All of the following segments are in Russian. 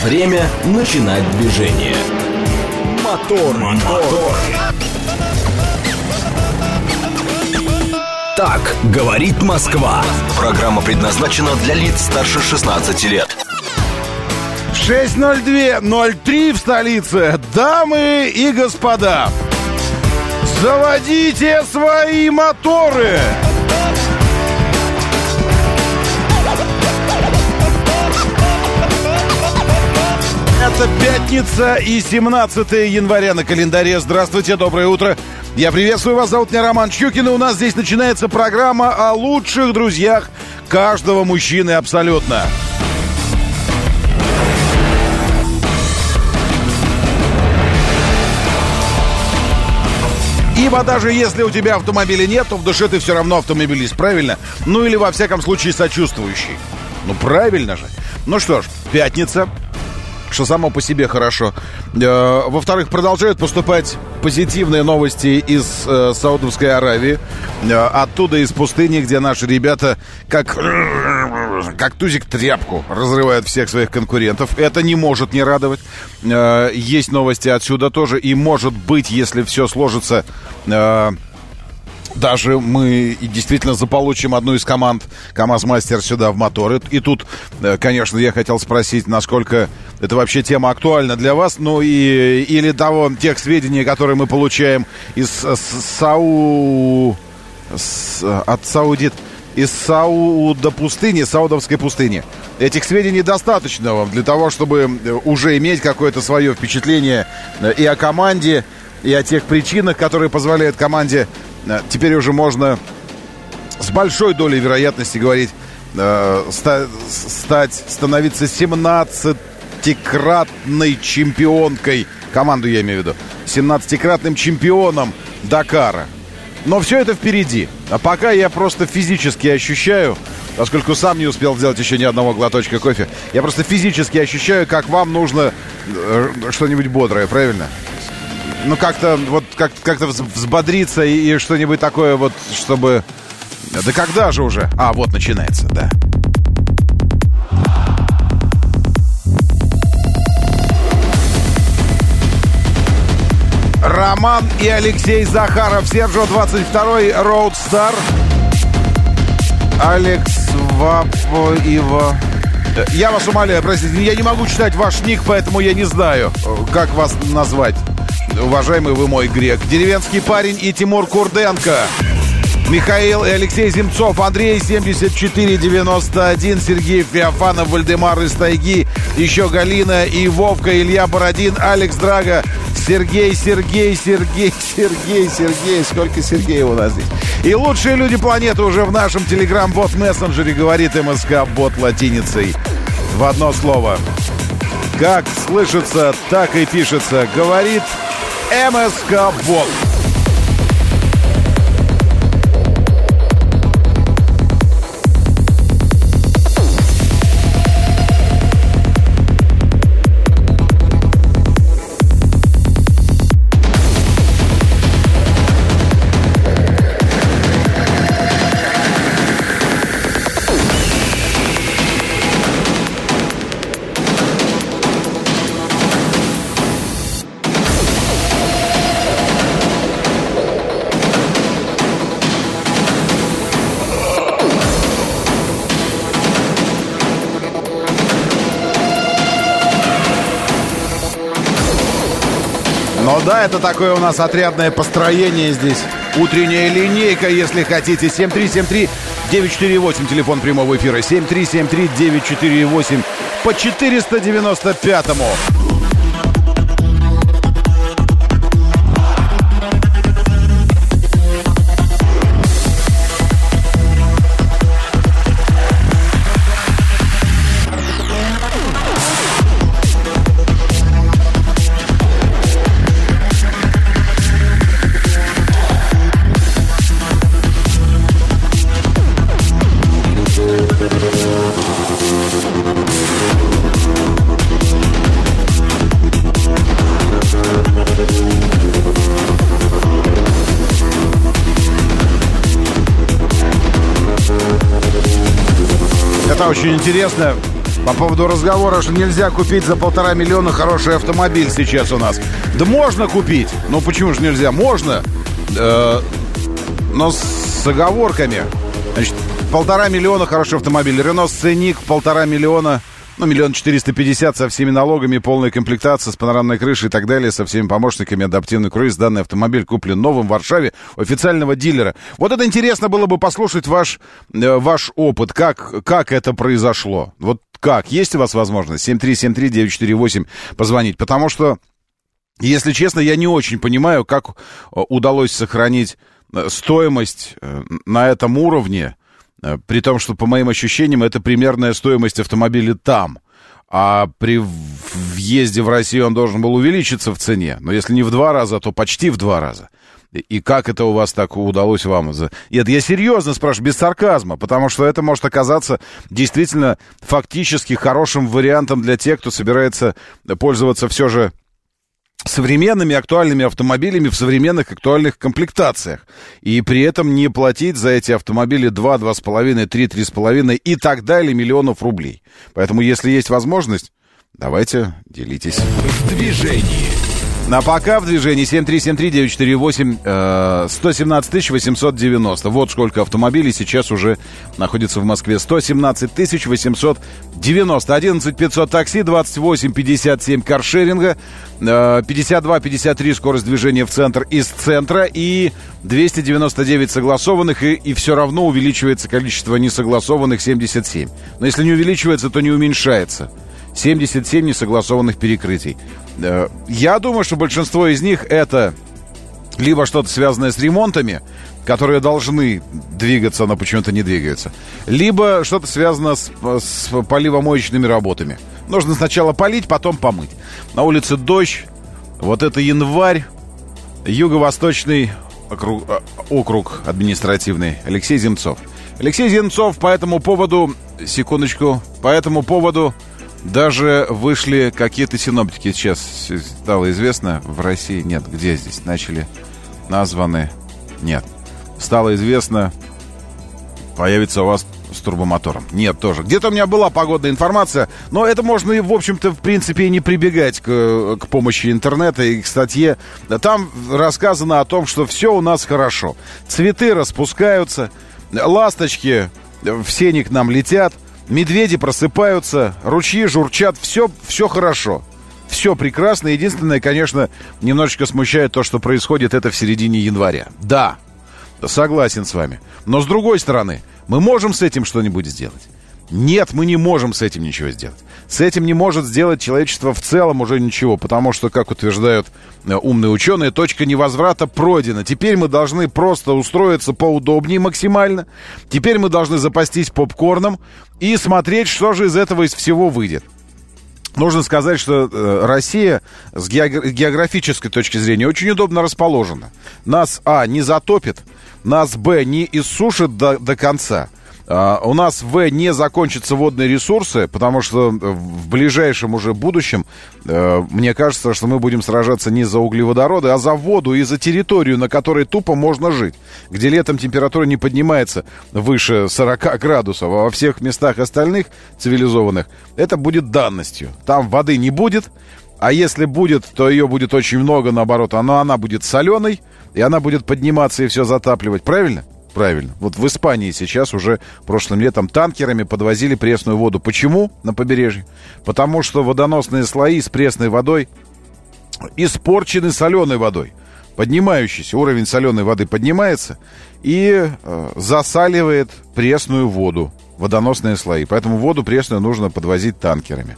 Время начинать движение. Мотор. Так говорит Москва. Программа предназначена для лиц старше 16 лет. 6:02:03 в столице. Дамы и господа, заводите свои моторы. Это пятница и 17 января на календаре. Здравствуйте, доброе утро. Я приветствую вас, зовут меня Роман Щукин, и у нас здесь начинается программа о лучших друзьях каждого мужчины абсолютно. Ибо даже если у тебя автомобиля нет, то в душе ты все равно автомобилист, правильно? Ну или во всяком случае сочувствующий. Ну правильно же. Ну что ж, пятница, что само по себе хорошо. Во-вторых, продолжают поступать позитивные новости из Саудовской Аравии. Оттуда, из пустыни, где наши ребята как тузик тряпку разрывают всех своих конкурентов. Это не может не радовать. Есть новости отсюда тоже. И может быть, если все сложится, даже мы действительно заполучим одну из команд КамАЗ-Мастер сюда в моторы. И тут, конечно, я хотел спросить, насколько это вообще тема актуальна для вас. Ну и или тех сведений, которые мы получаем из Саудовской пустыни. Этих сведений достаточно вам для того, чтобы уже иметь какое-то свое впечатление и о команде, и о тех причинах, которые позволяют команде. Теперь уже можно с большой долей вероятности говорить, становиться 17-кратной чемпионкой. Команду я имею в виду. 17-кратным чемпионом Дакара. Но все это впереди. А пока я просто физически ощущаю, поскольку сам не успел сделать еще ни одного глоточка кофе, я просто физически ощущаю, как вам нужно что-нибудь бодрое, правильно? Ну, как-то взбодриться и что-нибудь такое вот, чтобы... Да когда же уже? Вот начинается, да. Роман и Алексей Захаров, Серджио 22-й, Роудстар. Алекс Вапоева. Я вас умоляю, простите, я не могу читать ваш ник, поэтому я не знаю, как вас назвать. Уважаемый вы мой грек. Деревенский парень и Тимур Курденко. Михаил и Алексей Земцов. Андрей 7491. Сергей Феофанов. Вальдемар из Тайги. Еще Галина и Вовка. Илья Бородин. Алекс Драга. Сергей. Сколько Сергеев у нас здесь. И лучшие люди планеты уже в нашем телеграм-бот-мессенджере, говорит МСК-бот латиницей. В одно слово. Как слышится, так и пишется. Говорит МСК-бот. Ну да, это такое у нас отрядное построение здесь. Утренняя линейка, если хотите. 7373948, телефон прямого эфира. 7373948 по 495-му. Это очень интересно. По поводу разговора, что нельзя купить за 1,5 миллиона хороший автомобиль сейчас у нас. Да можно купить. Ну почему же нельзя? Можно. Но с оговорками. Значит, 1,5 миллиона хороший автомобиль. Рено Сценик 1,5 миллиона. Ну, 1 450 000 со всеми налогами, полная комплектация с панорамной крышей и так далее, со всеми помощниками, адаптивный круиз. Данный автомобиль куплен новым в Варшаве у официального дилера. Вот это интересно было бы послушать ваш опыт, как это произошло. Вот как? Есть у вас возможность 7373948 позвонить? Потому что, если честно, я не очень понимаю, как удалось сохранить стоимость на этом уровне, при том, что, по моим ощущениям, это примерная стоимость автомобиля там. А при въезде в Россию он должен был увеличиться в цене. Но если не в 2 раза, то почти в 2 раза. И как это у вас так удалось вам? Это я серьезно спрашиваю, без сарказма, потому что это может оказаться действительно фактически хорошим вариантом для тех, кто собирается пользоваться все же современными актуальными автомобилями в современных актуальных комплектациях. И при этом не платить за эти автомобили 2, 2,5, 3, 3,5 и так далее миллионов рублей. Поэтому, если есть возможность, давайте делитесь. В движении. На пока в движении 7373948 117 890. Вот сколько автомобилей сейчас уже находится в Москве. 117 890. 11 500 такси, 28 57 каршеринга, 52 53 скорость движения в центр из центра и 299 согласованных. И все равно увеличивается количество несогласованных 77. Но если не увеличивается, то не уменьшается. 77 несогласованных перекрытий. Я думаю, что большинство из них это либо что-то связанное с ремонтами, которые должны двигаться, но почему-то не двигаются, либо что-то связано с поливомоечными работами. Нужно сначала полить, потом помыть. На улице дождь, вот это январь, юго-восточный округ административный, Алексей Земцов. Алексей Земцов по этому поводу, даже вышли какие-то синоптики. Сейчас стало известно, в России нет. Где здесь? Начали названы. Нет. Стало известно, появится у вас с турбомотором. Нет, тоже. Где-то у меня была погодная информация, но это можно, в общем-то, в принципе, и не прибегать к помощи интернета и к статье. Там рассказано о том, что все у нас хорошо. Цветы распускаются, ласточки в сене к нам летят, медведи просыпаются, ручьи журчат, все хорошо. Все прекрасно. Единственное, конечно, немножечко смущает то, что происходит это в середине января. Да, согласен с вами. Но с другой стороны, мы можем с этим что-нибудь сделать? Нет, мы не можем с этим ничего сделать. С этим не может сделать человечество в целом уже ничего, потому что, как утверждают умные ученые, точка невозврата пройдена. Теперь мы должны просто устроиться поудобнее максимально. Теперь мы должны запастись попкорном и смотреть, что же из этого из всего выйдет. Нужно сказать, что Россия с географической точки зрения очень удобно расположена. Нас, не затопит, нас, не иссушит до конца. У нас, не закончатся водные ресурсы, потому что в ближайшем уже будущем, мне кажется, что мы будем сражаться не за углеводороды, а за воду и за территорию, на которой тупо можно жить, где летом температура не поднимается выше 40 градусов, а во всех местах остальных цивилизованных это будет данностью. Там воды не будет, а если будет, то ее будет очень много, наоборот, она будет соленой, и она будет подниматься и все затапливать, правильно? Правильно. Вот в Испании сейчас уже прошлым летом танкерами подвозили пресную воду. Почему на побережье? Потому что водоносные слои с пресной водой испорчены соленой водой. Поднимающийся уровень соленой воды поднимается и засаливает пресную воду, водоносные слои. Поэтому воду пресную нужно подвозить танкерами.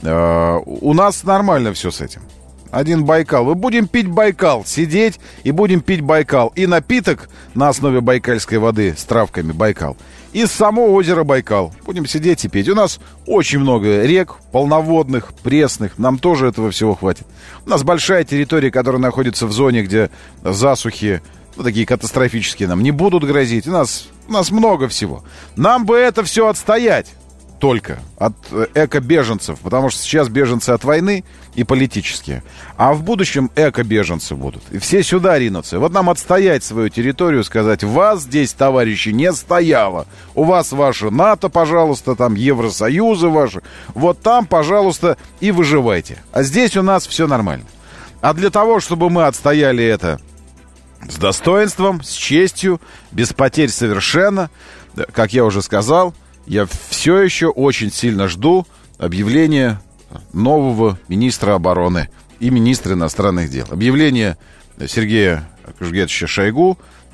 У нас нормально все с этим. Один Байкал. Мы будем пить Байкал, сидеть и будем пить Байкал. И напиток на основе байкальской воды с травками Байкал. И само озеро Байкал. Будем сидеть и пить. У нас очень много рек, полноводных, пресных. Нам тоже этого всего хватит. У нас большая территория, которая находится в зоне, где засухи, такие катастрофические, нам не будут грозить. У нас много всего. Нам бы это все отстоять. только от эко-беженцев, потому что сейчас беженцы от войны и политические, а в будущем эко-беженцы будут. И все сюда ринутся. Вот нам отстоять свою территорию, сказать: вас здесь, товарищи, не стояло. У вас ваше НАТО, пожалуйста, там Евросоюзы ваши. Вот там, пожалуйста, и выживайте. А здесь у нас все нормально. А для того, чтобы мы отстояли это с достоинством, с честью, без потерь совершенно, как я уже сказал, я все еще очень сильно жду объявления нового министра обороны и министра иностранных дел. Объявление Сергея Кужугетовича Шойгу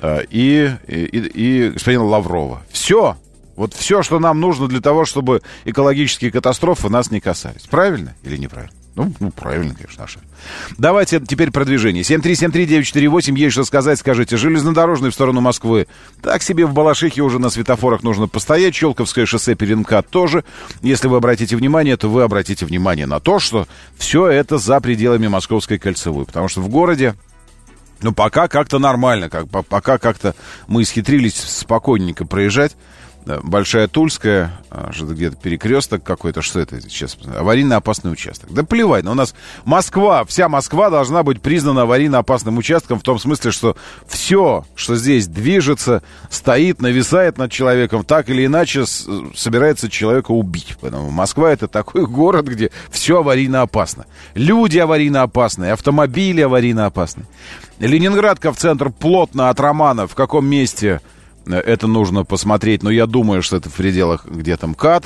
и господина Лаврова. Все. Вот все, что нам нужно для того, чтобы экологические катастрофы нас не касались. Правильно или неправильно? Ну, правильно, конечно, наша. Давайте теперь продвижение. 7373948, есть что сказать, скажите. Железнодорожный в сторону Москвы. Так себе в Балашихе уже на светофорах нужно постоять. Щелковское шоссе перед МКАД тоже. Если вы обратите внимание, то вы обратите внимание на то, что все это за пределами Московской кольцевой. Потому что в городе, ну, пока как-то нормально. Пока как-то мы исхитрились спокойненько проезжать. Большая Тульская, где-то перекресток какой-то, что это сейчас? Аварийно опасный участок. Да плевать, но у нас Москва, вся Москва должна быть признана аварийно опасным участком в том смысле, что все, что здесь движется, стоит, нависает над человеком, так или иначе собирается человека убить. Поэтому Москва — это такой город, где все аварийно опасно. Люди аварийно опасные, автомобили аварийно опасны. Ленинградка в центр плотно от Романа. В каком месте это нужно посмотреть, но я думаю, что это в пределах где-то МКАД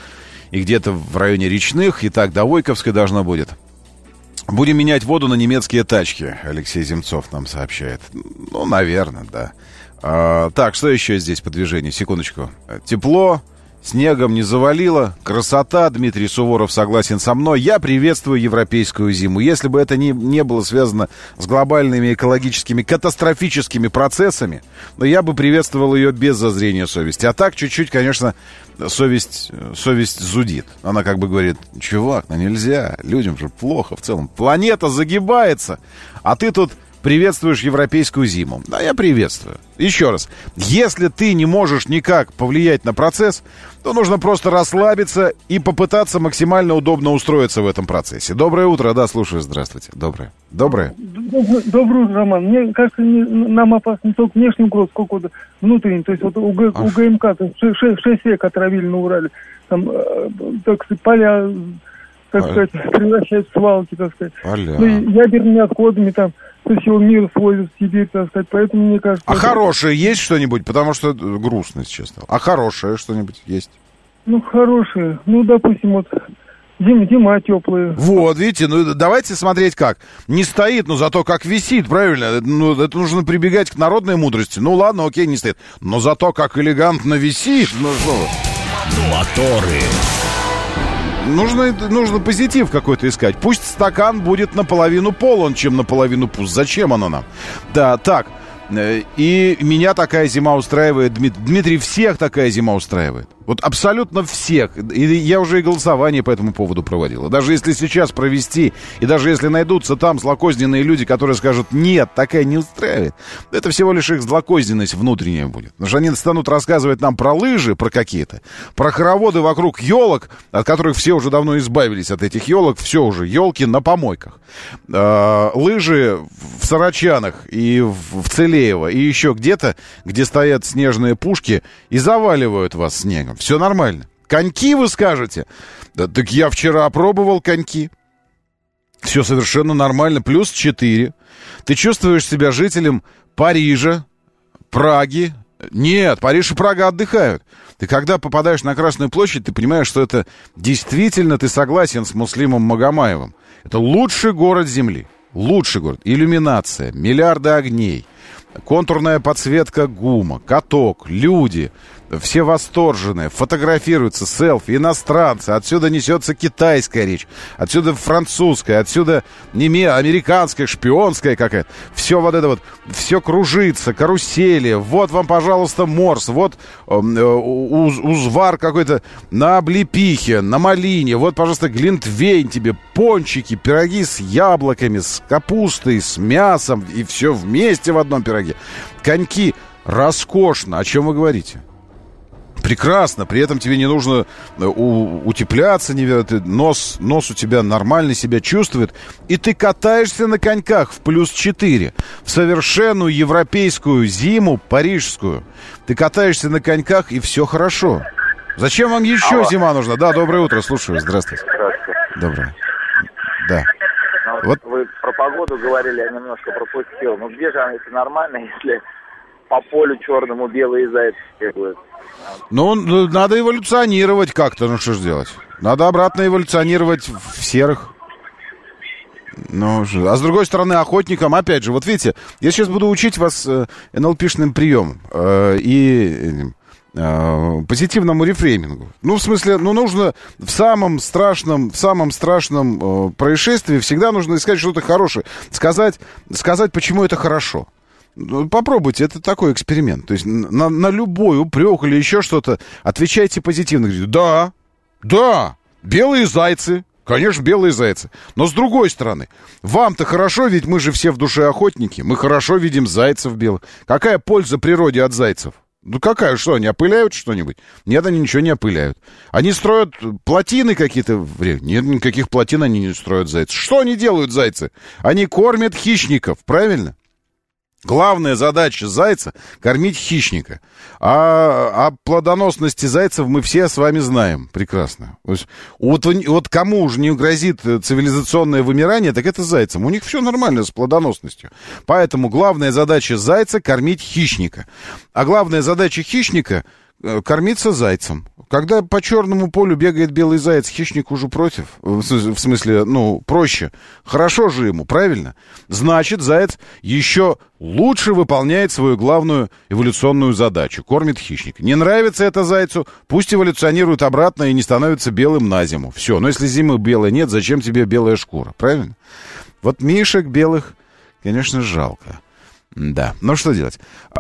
и где-то в районе Речных, и так до Войковской должно будет. Будем менять воду на немецкие тачки, Алексей Земцов нам сообщает. Ну, наверное, да. Так, что еще здесь по движению? Секундочку. Тепло, снегом не завалило, красота. Дмитрий Суворов согласен со мной. Я приветствую европейскую зиму. Если бы это не было связано с глобальными экологическими катастрофическими процессами, но я бы приветствовал ее без зазрения совести. А так чуть-чуть, конечно, совесть зудит. Она как бы говорит: чувак, ну нельзя, людям же плохо в целом. Планета загибается, а ты тут приветствуешь европейскую зиму. Да, я приветствую. Еще раз, если ты не можешь никак повлиять на процесс, то нужно просто расслабиться и попытаться максимально удобно устроиться в этом процессе. Доброе утро, да, слушаю, здравствуйте. Доброе. Доброе утро, Роман. Мне кажется, нам опасно не только внешний угроз, сколько внутренний. То есть вот у ГМК 6 век отравили на Урале. Там, так сказать, поля, так сказать, превращают в свалки, так сказать. Ну, и ядерными отходами там со всего мира свозят в Сибирь, так сказать. Поэтому, мне кажется... А хорошее есть что-нибудь? Потому что грустно сейчас стало. А хорошее что-нибудь есть? Ну, хорошее. Ну, допустим, вот зима теплая. Вот, видите, ну давайте смотреть как. Не стоит, но зато как висит, правильно? Ну, это нужно прибегать к народной мудрости. Ну, ладно, окей, не стоит. Но зато как элегантно висит. Ну, что вы. Моторы. Нужно позитив какой-то искать. Пусть стакан будет наполовину полон, чем наполовину пуст. Зачем оно нам? Да, так. И меня такая зима устраивает, Дмитрий, всех такая зима устраивает. Вот абсолютно всех. И я уже и голосование по этому поводу проводил. Даже если сейчас провести, и даже если найдутся там злокозненные люди, которые скажут: нет, такая не устраивает, это всего лишь их злокозненность внутренняя будет. Потому что они станут рассказывать нам про лыжи, про какие-то, про хороводы вокруг елок, от которых все уже давно избавились от этих елок. Все уже, елки на помойках. Лыжи в Сарачанах и в Целеево, и еще где-то, где стоят снежные пушки и заваливают вас снегом. Все нормально. Коньки, вы скажете? Да, так я вчера опробовал коньки. Все совершенно нормально. Плюс 4. Ты чувствуешь себя жителем Парижа, Праги. Нет, Париж и Прага отдыхают. Ты когда попадаешь на Красную площадь, ты понимаешь, что это действительно ты согласен с Муслимом Магомаевым. Это лучший город Земли. Лучший город. Иллюминация, миллиарды огней, контурная подсветка ГУМа, каток, люди, все восторженные, фотографируются, селфи, иностранцы, отсюда несется китайская речь, отсюда французская, отсюда американская, шпионская какая-то. Все вот это вот, все кружится, карусели, вот вам, пожалуйста, морс, вот узвар какой-то на облепихе, на малине, вот, пожалуйста, глинтвейн тебе, пончики, пироги с яблоками, с капустой, с мясом, и все вместе в одном пироге. Коньки, роскошно, о чем вы говорите? Прекрасно, при этом тебе не нужно утепляться, нос у тебя нормально себя чувствует, и ты катаешься на коньках в +4, в совершенную европейскую зиму, парижскую. Ты катаешься на коньках, и все хорошо. Зачем вам еще зима нужна? Да, доброе утро, слушаю, здравствуйте. Здравствуйте. Доброе. Да. Вот вы про погоду говорили, я немножко пропустил. Ну где же она, если нормально, если по полю черному белые зайцы бегают? Ну, надо эволюционировать как-то, ну что ж делать? Надо обратно эволюционировать в серых. Ну, а с другой стороны, охотникам, опять же, вот видите, я сейчас буду учить вас НЛПшным приемам и позитивному рефреймингу. Ну, в смысле, нужно в самом страшном происшествии всегда нужно искать что-то хорошее. Сказать, почему это хорошо. Попробуйте, это такой эксперимент. То есть на любой упрек или еще что-то отвечайте позитивно. Говорите, да, белые зайцы. Конечно, белые зайцы. Но с другой стороны, вам-то хорошо, ведь мы же все в душе охотники. Мы хорошо видим зайцев белых. Какая польза природе от зайцев? Ну какая, что, они опыляют что-нибудь? Нет, они ничего не опыляют. Они строят плотины какие-то? Нет, никаких плотин они не строят, зайцы. Что они делают, зайцы? Они кормят хищников, правильно? Главная задача зайца — кормить хищника. А о плодоносности зайцев мы все с вами знаем прекрасно. Вот кому уже не грозит цивилизационное вымирание, так это зайцам. У них все нормально с плодоносностью. Поэтому главная задача зайца — кормить хищника. А главная задача хищника — кормиться зайцем. Когда по черному полю бегает белый заяц, хищник уже против. В смысле, проще. Хорошо же ему, правильно? Значит, заяц еще лучше выполняет свою главную эволюционную задачу. Кормит хищника. Не нравится это зайцу, пусть эволюционирует обратно и не становится белым на зиму. Все. Но если зимы белой нет, зачем тебе белая шкура? Правильно? Вот мишек белых, конечно, жалко. Да, ну что делать?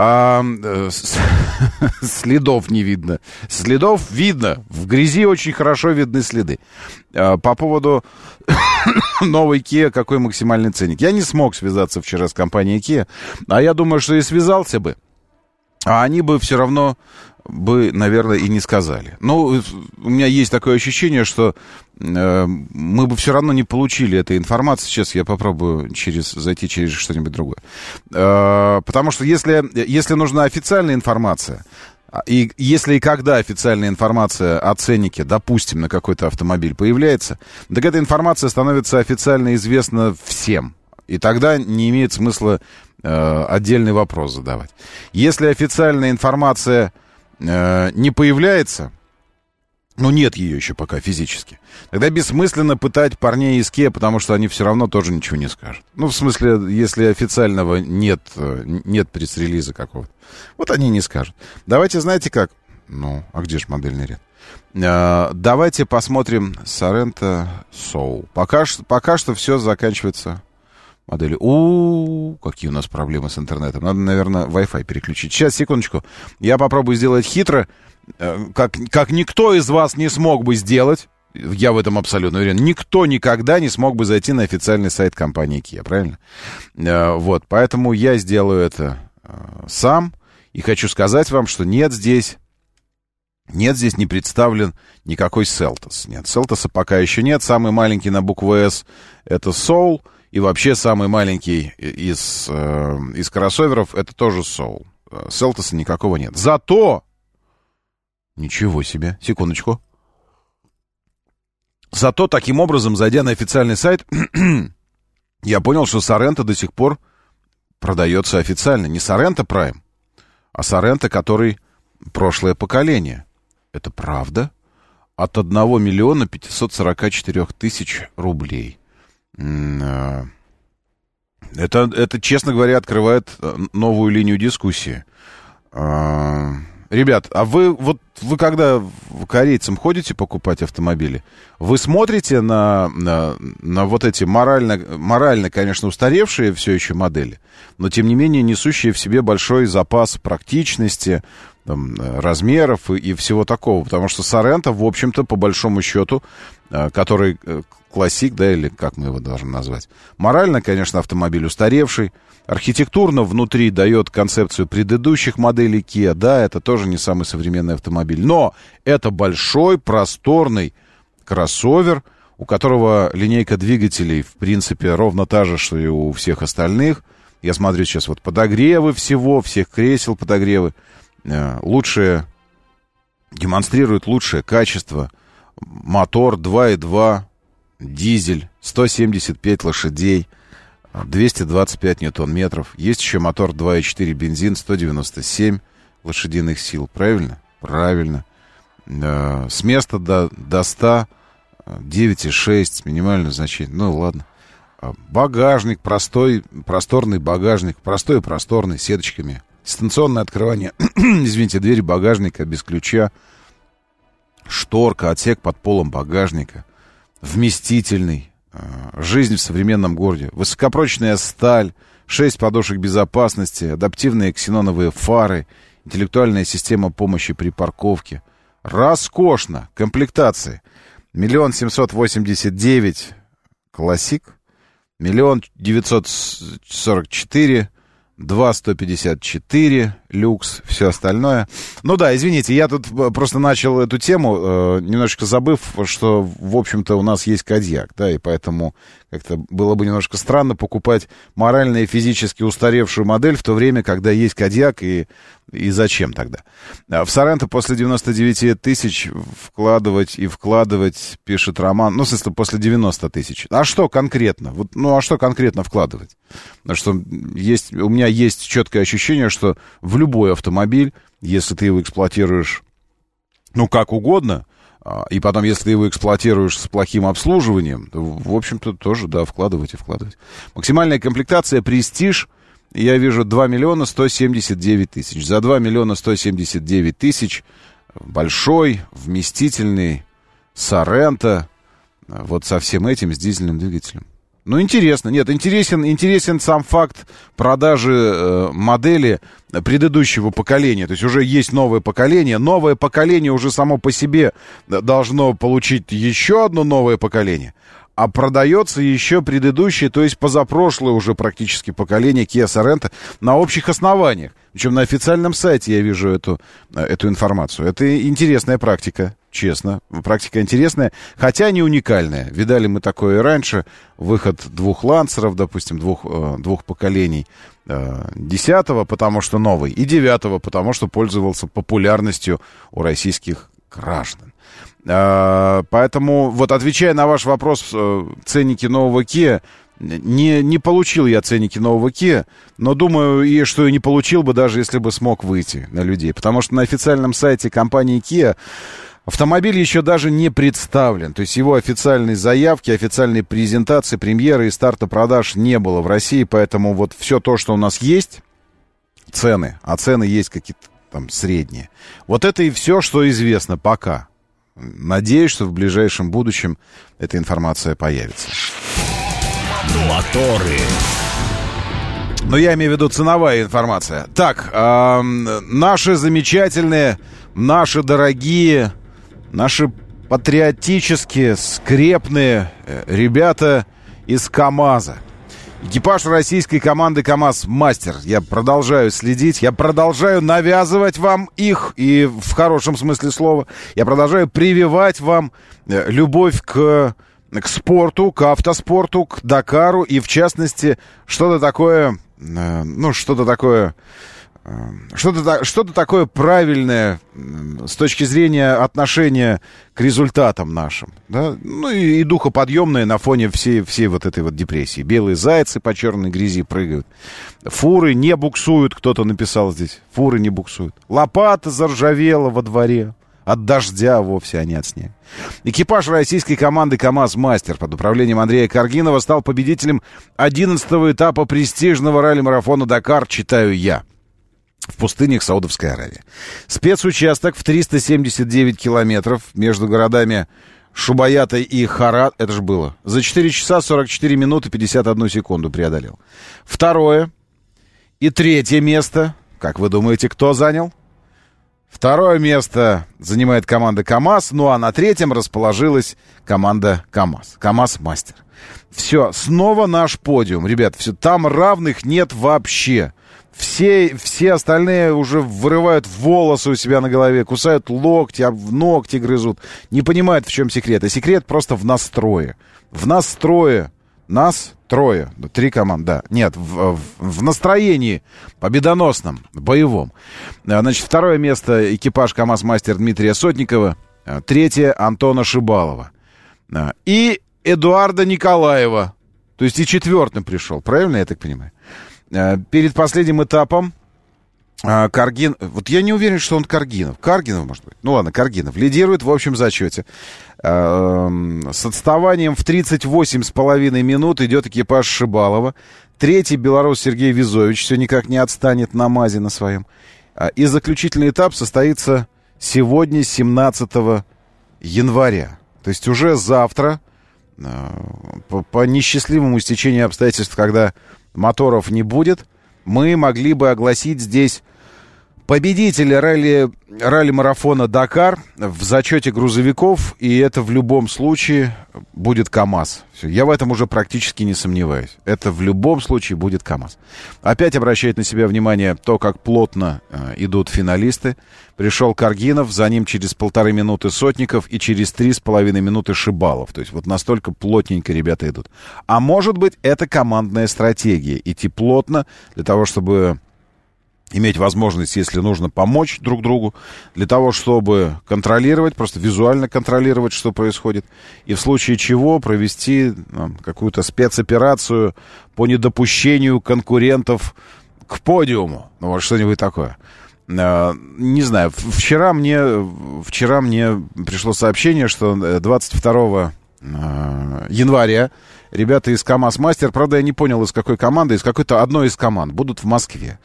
Следов не видно. Следов видно. В грязи очень хорошо видны следы. По поводу новой Kia, какой максимальный ценник? Я не смог связаться вчера с компанией Kia, а я думаю, что и связался бы, а они бы все равно наверное, и не сказали. Ну, у меня есть такое ощущение, что мы бы все равно не получили этой информации. Сейчас я попробую зайти через что-нибудь другое. Потому что если нужна официальная информация, и если и когда официальная информация о ценнике, допустим, на какой-то автомобиль появляется, так эта информация становится официально известна всем. И тогда не имеет смысла отдельный вопрос задавать. Если официальная информация не появляется, нет ее еще пока физически, тогда бессмысленно пытать парней из Kia, потому что они все равно тоже ничего не скажут. В смысле, если официального нет пресс-релиза какого-то, вот они не скажут. Давайте, знаете как? А где же модельный ряд? Давайте посмотрим Sorento Soul. Пока что все заканчивается моделью. Какие у нас проблемы с интернетом. Надо, наверное, Wi-Fi переключить. Сейчас, секундочку. Я попробую сделать хитро, как никто из вас не смог бы сделать. Я в этом абсолютно уверен. Никто никогда не смог бы зайти на официальный сайт компании Kia, правильно? Вот, поэтому я сделаю это сам. И хочу сказать вам, что нет, здесь не представлен никакой Seltos. Нет, Seltos пока еще нет. Самый маленький на букву S — это Soul. И вообще самый маленький из кроссоверов — это тоже Soul. Seltos никакого нет. Зато... Ничего себе. Секундочку. Зато таким образом, зайдя на официальный сайт, я понял, что Sorento до сих пор продается официально. Не Sorento Prime, а Sorento, который прошлое поколение. Это правда? От 1 миллиона 544 тысяч рублей. Это, честно говоря, открывает новую линию дискуссии. Ребят, а вы когда корейцам ходите покупать автомобили, вы смотрите на вот эти морально, конечно, устаревшие все еще модели, но, тем не менее, несущие в себе большой запас практичности, размеров и всего такого. Потому что Sorento, в общем-то, по большому счету, который классик, да, или как мы его должны назвать, морально, конечно, автомобиль устаревший, Архитектурно внутри дает концепцию предыдущих моделей Kia. Да, это тоже не самый современный автомобиль. Но это большой, просторный кроссовер, у которого линейка двигателей, в принципе, ровно та же, что и у всех остальных. Я смотрю сейчас вот подогревы всех кресел подогревы. Демонстрирует лучшее качество. Мотор 2.2, дизель, 175 лошадей. 225 ньютон-метров. Есть еще мотор 2.4 бензин, 197 лошадиных сил. Правильно? Правильно. С места до 100 9,6 минимальное значение. Ну, ладно. Багажник, просторный багажник. Просторный, сеточками. Дистанционное открывание, извините, двери багажника без ключа. Шторка, отсек под полом багажника. Вместительный. Жизнь в современном городе. Высокопрочная сталь, 6 подушек безопасности, адаптивные ксеноновые фары, интеллектуальная система помощи при парковке. Роскошно. Комплектации. 1 789 классик, 1 944, 2 154 люкс, все остальное. Ну да, извините, я тут просто начал эту тему, немножечко забыв, что, в общем-то, у нас есть Кодиак, да, и поэтому как-то было бы немножко странно покупать морально и физически устаревшую модель в то время, когда есть Кодиак, и зачем тогда? В Соренто после 99 тысяч вкладывать, пишет Роман, ну, в смысле, после 90 тысяч. А что конкретно? Вот, ну, а что конкретно вкладывать? Потому что у меня есть четкое ощущение, что в любой автомобиль, если ты его эксплуатируешь, ну, как угодно, и потом, если ты его эксплуатируешь с плохим обслуживанием, то, в общем-то, тоже, да, вкладывать. Максимальная комплектация «Престиж», я вижу 2 179 000. За 2 179 000 большой, вместительный Соренто, вот со всем этим, с дизельным двигателем. Ну, интересно. Нет, интересен сам факт продажи модели предыдущего поколения. То есть уже есть новое поколение. Новое поколение уже само по себе должно получить еще одно новое поколение. А продается еще предыдущее, то есть позапрошлое уже практически поколение Kia Sorento на общих основаниях. Причем на официальном сайте я вижу эту информацию. Это интересная практика, честно. Практика интересная, хотя не уникальная. Видали мы такое и раньше. Выход 2 лансеров, допустим, двух поколений. 10-го, потому что новый, и 9-го, потому что пользовался популярностью у российских граждан. Поэтому, вот отвечая на ваш вопрос, ценники нового Kia, не получил я ценники нового Kia, но думаю, что и не получил бы, даже если бы смог выйти на людей. Потому что на официальном сайте компании Kia автомобиль еще даже не представлен. То есть его официальной заявки, официальной презентации, премьеры и старта продаж не было в России. Поэтому вот все то, что у нас есть, цены, а цены есть какие-то там средние. Вот это и все, что известно пока. Надеюсь, что в ближайшем будущем эта информация появится. Моторы. Но я имею в виду ценовая информация. Так, наши замечательные, наши дорогие, наши патриотические, скрепные ребята из КамАЗа. Экипаж российской команды КамАЗ-Мастер. Я продолжаю следить, я продолжаю навязывать вам их, и в хорошем смысле слова. Я продолжаю прививать вам любовь к спорту, к автоспорту, к Дакару, и в частности, что-то такое правильное с точки зрения отношения к результатам нашим, да? Ну и духоподъемное на фоне всей вот этой вот депрессии. Белые зайцы по черной грязи прыгают. Фуры не буксуют, кто-то написал здесь. Фуры не буксуют. Лопата заржавела во дворе. От дождя вовсе, а не от снега. Экипаж российской команды КамАЗ-Мастер под управлением Андрея Каргинова стал победителем 11-го этапа престижного ралли-марафона «Дакар», читаю я, в пустынях Саудовской Аравии. Спецучасток в 379 километров между городами Шубаятой и Харад, это же было, за 4 часа 44 минуты 51 секунду преодолел. 2-е и 3-е место, как вы думаете, кто занял? Второе место занимает команда КамАЗ, ну а на третьем расположилась команда КамАЗ. КамАЗ-мастер. Все, снова наш подиум. Ребят, все, там равных нет вообще. Все остальные уже вырывают волосы у себя на голове, кусают локти, ногти грызут. Не понимают, в чем секрет. И секрет просто в настрое. В настрое. Нас трое. 3 команды, да. Нет, в настроении победоносном, боевом. Значит, второе место экипаж КамАЗ-мастер Дмитрия Сотникова. Третье Антона Шибалова. И Эдуарда Николаева. То есть и четвертым пришел. Правильно я так понимаю? Перед последним этапом Каргин... Вот я не уверен, что он Каргинов. Каргинов, может быть. Ну ладно, Каргинов. Лидирует в общем зачете. С отставанием в 38,5 минут идет экипаж Шибалова. Третий белорус Сергей Визович все никак не отстанет на МАЗе на своем. И заключительный этап состоится сегодня, 17 января. То есть уже завтра, по несчастливому стечению обстоятельств, когда моторов не будет, мы могли бы огласить здесь победителя ралли-марафона «Дакар» в зачете грузовиков, и это в любом случае будет КамАЗ. Все, я в этом уже практически не сомневаюсь. Это в любом случае будет КамАЗ. Опять обращает на себя внимание то, как плотно идут финалисты. Пришел Каргинов, за ним через 1,5 минуты Сотников и через 3,5 минуты Шибалов. То есть вот настолько плотненько ребята идут. А может быть, это командная стратегия. Идти плотно для того, чтобы иметь возможность, если нужно, помочь друг другу, для того, чтобы контролировать, просто визуально контролировать, что происходит, и в случае чего провести какую-то спецоперацию по недопущению конкурентов к подиуму. Ну, вот что-нибудь такое. Не знаю, вчера мне пришло сообщение, что 22 января ребята из КамАЗ-мастер, правда, я не понял, из какой команды, из какой-то одной из команд, будут в Москве.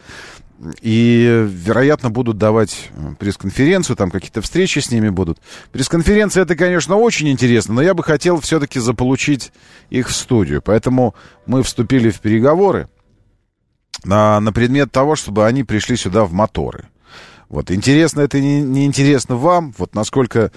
И, вероятно, будут давать пресс-конференцию, там какие-то встречи с ними будут. Пресс-конференция, это, конечно, очень интересно, но я бы хотел все-таки заполучить их в студию. Поэтому мы вступили в переговоры на предмет того, чтобы они пришли сюда в моторы. Вот, интересно это, не интересно вам, вот насколько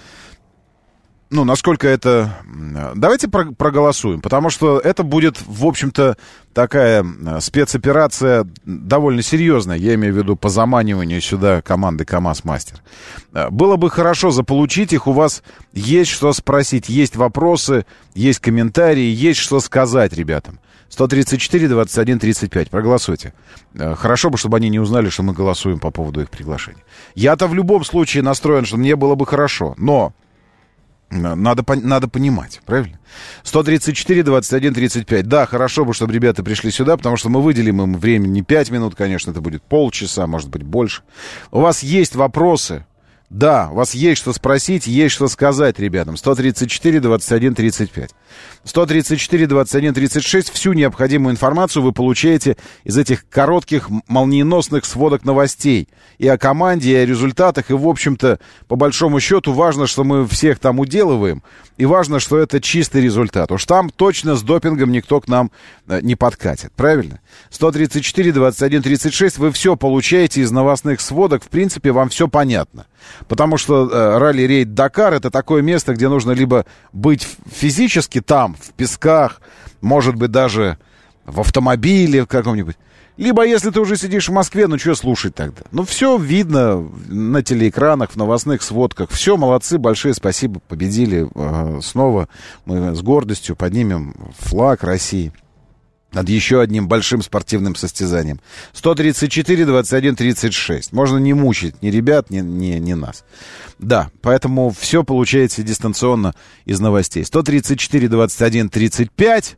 это... Давайте проголосуем, потому что это будет, в общем-то, такая спецоперация довольно серьезная. Я имею в виду по заманиванию сюда команды КамАЗ-мастер. Было бы хорошо заполучить их. У вас есть что спросить, есть вопросы, есть комментарии, есть что сказать ребятам. 134-21-35. Проголосуйте. Хорошо бы, чтобы они не узнали, что мы голосуем по поводу их приглашения. Я-то в любом случае настроен, что мне было бы хорошо, но... Надо понимать, правильно? 134-21-35. Да, хорошо бы, чтобы ребята пришли сюда, потому что мы выделим им время не 5 минут, конечно, это будет полчаса, может быть, больше. У вас есть вопросы? Да, у вас есть что спросить, есть что сказать ребятам. 134-21-35. 134-21-36. Всю необходимую информацию вы получаете из этих коротких, молниеносных сводок новостей. И о команде, и о результатах. И, в общем-то, по большому счету, важно, что мы всех там уделываем. И важно, что это чистый результат. Уж там точно с допингом никто к нам не подкатит. Правильно? 134-21-36. Вы все получаете из новостных сводок. В принципе, вам все понятно. Потому что ралли-рейд Дакар — это такое место, где нужно либо быть физически там, в песках, может быть, даже в автомобиле в каком-нибудь. Либо, если ты уже сидишь в Москве, ну, что слушать тогда? Ну, все видно на телеэкранах, в новостных сводках. Все, молодцы, большое спасибо, победили. Снова мы с гордостью поднимем флаг России над еще одним большим спортивным состязанием. 134-21-36. Можно не мучить ни ребят, ни нас. Да, поэтому все получаете дистанционно из новостей. 134-21-35.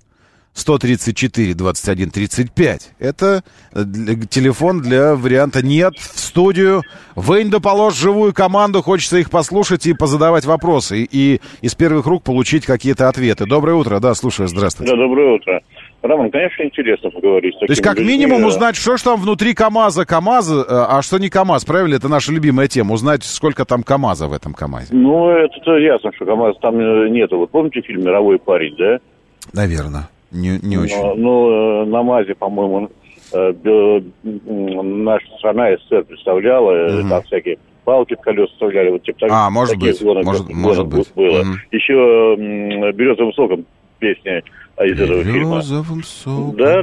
134-21-35. Это телефон для варианта «нет» в студию. Вынь да положь живую команду. Хочется их послушать и позадавать вопросы. И из первых рук получить какие-то ответы. Доброе утро. Да, слушаю. Здравствуйте. Да, доброе утро. Роман, конечно, интересно поговорить. То есть, как минимум, узнать, что ж там внутри КамАЗа, а что не КамАЗ. Правильно? Это наша любимая тема. Узнать, сколько там КамАЗа в этом КамАЗе. Ну, это ясно, что КамАЗ там нету. Вы помните фильм «Мировой парень», да? Наверное. Не очень. Ну, на МАЗе, по-моему, наша страна СССР представляла, там всякие палки в колеса вставляли. Вот, типа, может быть, может быть. Было. Еще «Березовым соком» песня из этого фильма. Березовым соком. Да.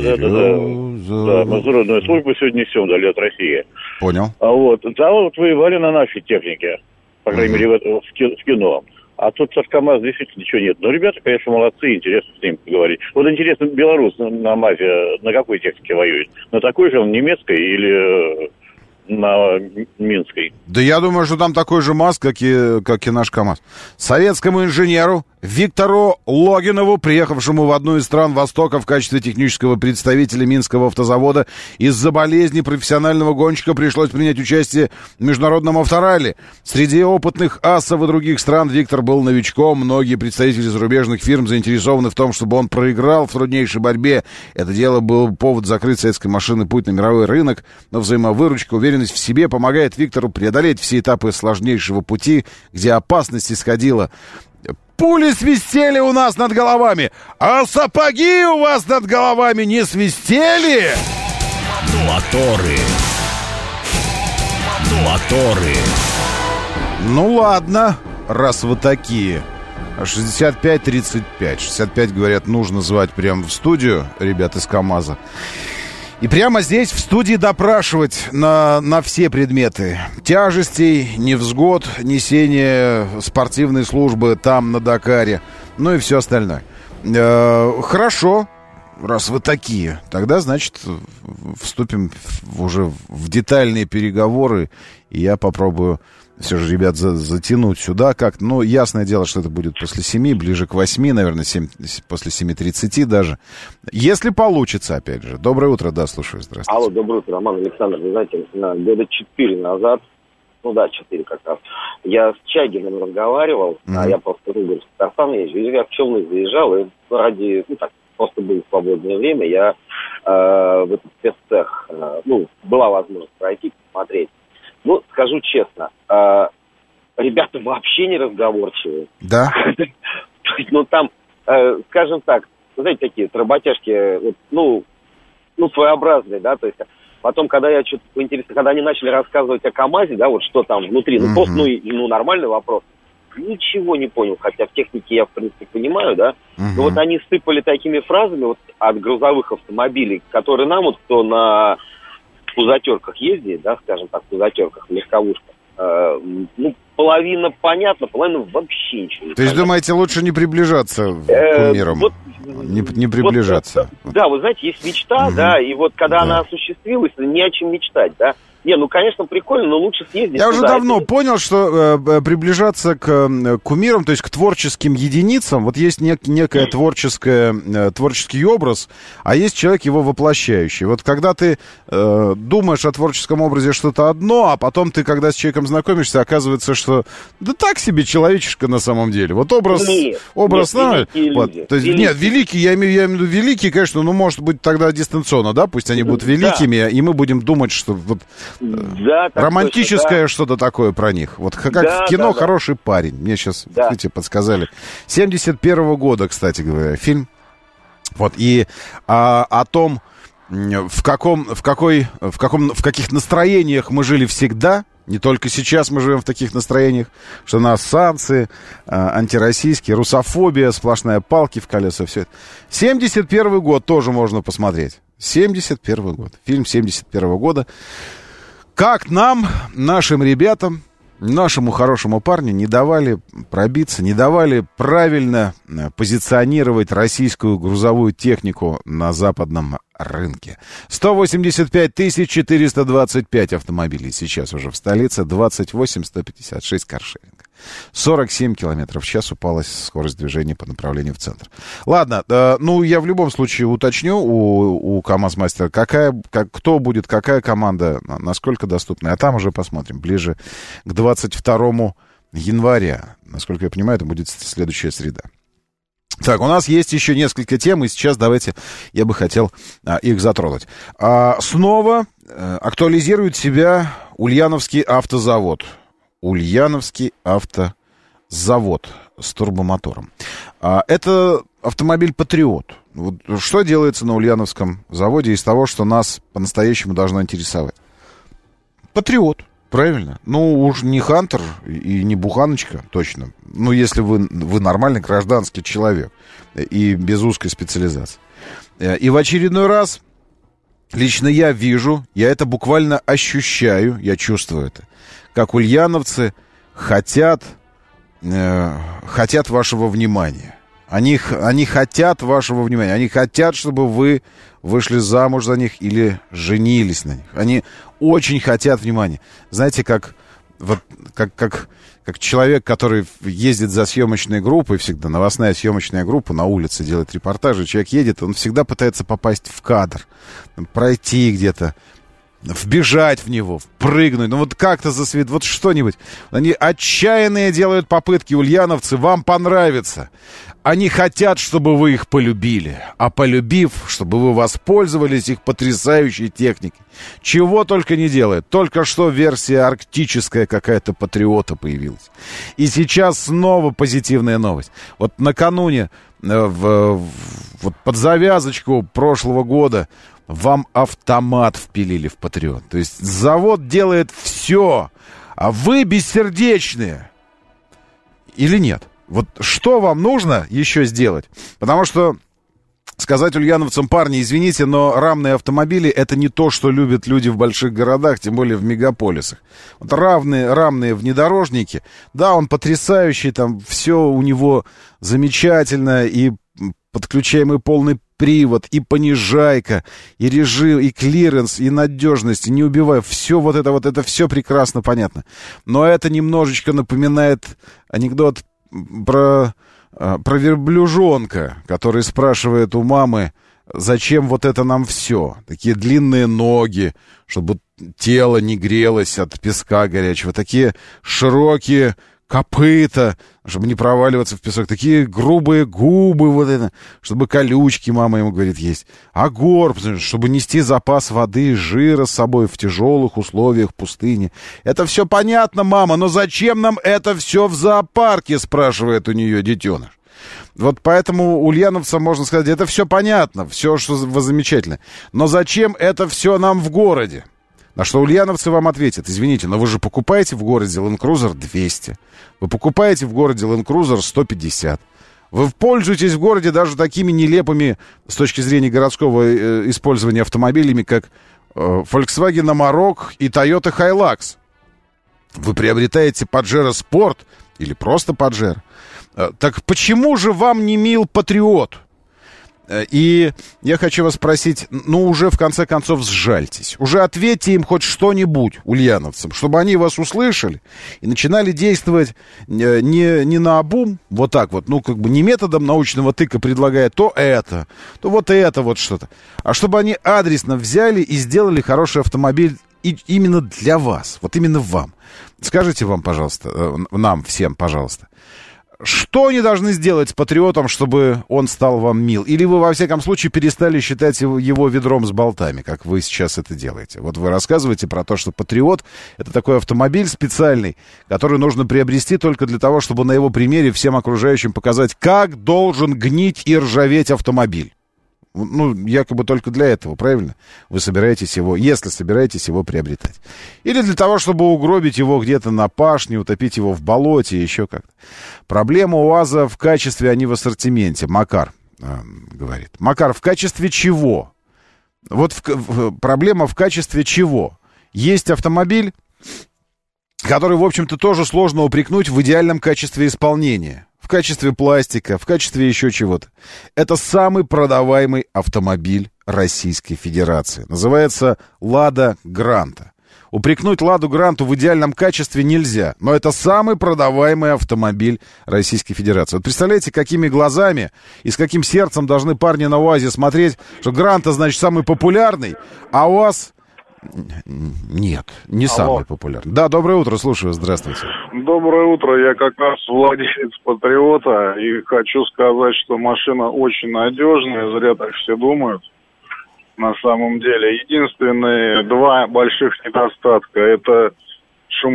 Мы народную службу сегодня несем вдали от России. Понял. Там вот воевали на нашей технике, по крайней мере, в кино. А тут от КамАЗа действительно ничего нет. Но ребята, конечно, молодцы, интересно с ними поговорить. Вот интересно, белорус на МАЗе на какой технике воюет? На такой же, он немецкой или на минской? Да я думаю, что там такой же МАЗ, как и наш КамАЗ. Советскому инженеру Виктору Логинову, приехавшему в одну из стран Востока в качестве технического представителя Минского автозавода, из-за болезни профессионального гонщика пришлось принять участие в международном авторалли. Среди опытных асов и других стран Виктор был новичком. Многие представители зарубежных фирм заинтересованы в том, чтобы он проиграл в труднейшей борьбе. Это дело был повод закрыть советской машины путь на мировой рынок. Но взаимовыручка, уверенность в себе помогает Виктору преодолеть все этапы сложнейшего пути, где опасность исходила. Пули свистели у нас над головами, а сапоги у вас над головами не свистели? Моторы. Ну ладно, раз вы такие. 65-35. 65, говорят, нужно звать прямо в студию, ребят из КамАЗа. И прямо здесь, в студии, допрашивать на все предметы. Тяжестей, невзгод, несение спортивной службы там, на Дакаре, ну и все остальное. Хорошо, раз вы такие, тогда, значит, вступим уже в детальные переговоры, и я попробую все же, ребят, затянуть сюда как-то. Ну, ясное дело, что это будет после 7, ближе к 8, наверное, после 7:30 даже. Если получится, опять же. Доброе утро, да, слушаю, здравствуйте. Алло, доброе утро, Роман Александр. Вы знаете, года 4 назад, 4 как раз, я с Чагиным разговаривал, я просто в Татарстан езжу, я в Челны заезжал, и ради, просто было свободное время, я в этот спеццех, была возможность пройти, посмотреть. Скажу честно, ребята вообще не разговорчивые. Да? Там, скажем так, знаете, такие работяжки, своеобразные, да, то есть потом, когда я что-то поинтересовался, когда они начали рассказывать о КамАЗе, да, вот что там внутри, просто, нормальный вопрос, ничего не понял, хотя в технике я, в принципе, понимаю, да, но вот они сыпали такими фразами вот от грузовых автомобилей, которые нам, вот кто на пузатерках ездит, да, скажем так, пузатерках, легковушках, половина понятно, половина вообще ничего не понятно. То есть, думаете, лучше не приближаться к кумирам? Не приближаться. Вы знаете, есть мечта, да, и вот когда она осуществилась, не о чем мечтать, да. Конечно, прикольно, но лучше съездить. Я уже давно понял, что приближаться к кумирам, то есть к творческим единицам, вот есть некая творческий образ, а есть человек, его воплощающий. Вот когда ты думаешь о творческом образе что-то одно, а потом ты, когда с человеком знакомишься, оказывается, что да так себе человечишка на самом деле. Вот образ... Нет, то есть, нет, великий, я имею в виду великий, конечно, может быть тогда дистанционно, да, пусть они будут великими, и мы будем думать, что вот... Да, романтическое точно, что-то такое про них. Вот как в кино «Хороший парень». Мне сейчас, видите, подсказали. 71-го года, кстати говоря, фильм. Вот, и о том, в каких настроениях мы жили всегда. Не только сейчас мы живем в таких настроениях, что у нас санкции, антироссийские, русофобия, сплошная палки в колеса, все это. 71 год тоже можно посмотреть. 71 год. Фильм 71 года. Как нам, нашим ребятам, нашему хорошему парню не давали пробиться, не давали правильно позиционировать российскую грузовую технику на западном рынке. 185 425 автомобилей сейчас уже в столице, 28 156 каршеринга. 47 километров в час упала скорость движения по направлению в центр. Ладно, я в любом случае уточню у КамАЗ-мастера, кто будет, какая команда, насколько доступна. А там уже посмотрим, ближе к 22 января. Насколько я понимаю, это будет следующая среда. Так, у нас есть еще несколько тем, и сейчас давайте я бы хотел их затронуть. Снова актуализирует себя Ульяновский автозавод. Ульяновский автозавод с турбомотором. Это автомобиль «Патриот». Вот что делается на Ульяновском заводе из того, что нас по-настоящему должно интересовать? «Патриот». Правильно. Ну, уж не хантер и не буханочка, точно. Ну, если вы нормальный гражданский человек и без узкой специализации. И в очередной раз лично я вижу, я это буквально ощущаю, я чувствую это, как ульяновцы хотят вашего внимания. Они хотят вашего внимания. Они хотят, чтобы вы вышли замуж за них или женились на них. Они очень хотят внимания. Знаете, как человек, который ездит за съемочной группой, всегда новостная съемочная группа на улице делает репортажи, человек едет, он всегда пытается попасть в кадр, пройти где-то, вбежать в него, впрыгнуть, ну вот как-то засвет, вот что-нибудь. Они отчаянные делают попытки, ульяновцы, вам понравится. Они хотят, чтобы вы их полюбили, а полюбив, чтобы вы воспользовались их потрясающей техникой. Чего только не делает. Только что версия арктическая какая-то Патриота появилась. И сейчас снова позитивная новость. Вот накануне, вот под завязочку прошлого года, вам автомат впилили в Патриот. То есть завод делает все, а вы бессердечные. Или нет? Вот что вам нужно еще сделать? Потому что сказать ульяновцам: парни, извините, но рамные автомобили — это не то, что любят люди в больших городах, тем более в мегаполисах. Вот рамные внедорожники, да, он потрясающий, там все у него замечательно, и подключаемый полный привод, и понижайка, и режим, и клиренс, и надежность, и не убивай. Все вот это все прекрасно понятно. Но это немножечко напоминает анекдот про верблюжонка, который спрашивает у мамы: зачем вот это нам все? Такие длинные ноги, чтобы тело не грелось от песка горячего. Такие широкие копыта, чтобы не проваливаться в песок. Такие грубые губы, вот это, чтобы колючки, мама ему говорит, есть. А горб, чтобы нести запас воды и жира с собой в тяжелых условиях пустыни. Это все понятно, мама, но зачем нам это все в зоопарке, спрашивает у нее детеныш. Вот поэтому ульяновцам можно сказать: это все понятно, все, что замечательно. Но зачем это все нам в городе? На что ульяновцы вам ответят: извините, но вы же покупаете в городе Land Cruiser 200. Вы покупаете в городе Land Cruiser 150. Вы пользуетесь в городе даже такими нелепыми с точки зрения городского использования автомобилями, как Volkswagen Amarok и Toyota Hilux. Вы приобретаете Pajero Sport или просто Pajero. Так почему же вам не мил Патриот? И я хочу вас спросить, ну уже в конце концов сжальтесь. Уже ответьте им хоть что-нибудь, ульяновцам, чтобы они вас услышали и начинали действовать не наобум, вот так вот, ну как бы не методом научного тыка, предлагая то вот вот что-то, а чтобы они адресно взяли и сделали хороший автомобиль именно для вас, вот именно вам. Скажите вам, пожалуйста, нам всем, пожалуйста, что они должны сделать с Патриотом, чтобы он стал вам мил? Или вы, во всяком случае, перестали считать его ведром с болтами, как вы сейчас это делаете? Вот вы рассказываете про то, что Патриот — это такой автомобиль специальный, который нужно приобрести только для того, чтобы на его примере всем окружающим показать, как должен гнить и ржаветь автомобиль. Ну, якобы только для этого, правильно? Вы собираетесь его, если собираетесь его приобретать. Или для того, чтобы угробить его где-то на пашне, утопить его в болоте, еще как-то. Проблема УАЗа в качестве, а не в ассортименте. Макар говорит. Макар, в качестве чего? Вот проблема в качестве чего? Есть автомобиль, который, в общем-то, тоже сложно упрекнуть в идеальном качестве исполнения. В качестве пластика, в качестве еще чего-то. Это самый продаваемый автомобиль Российской Федерации. Называется «Лада Гранта». Упрекнуть «Ладу Гранту» в идеальном качестве нельзя, но это самый продаваемый автомобиль Российской Федерации. Вот представляете, какими глазами и с каким сердцем должны парни на УАЗе смотреть, что Гранта, значит, самый популярный, а УАЗ... Нет, не самый популярный. Да, доброе утро, слушаю, здравствуйте. Доброе утро, я как раз владелец Патриота и хочу сказать, что машина очень надежная, зря так все думают. На самом деле, единственные два больших недостатка — это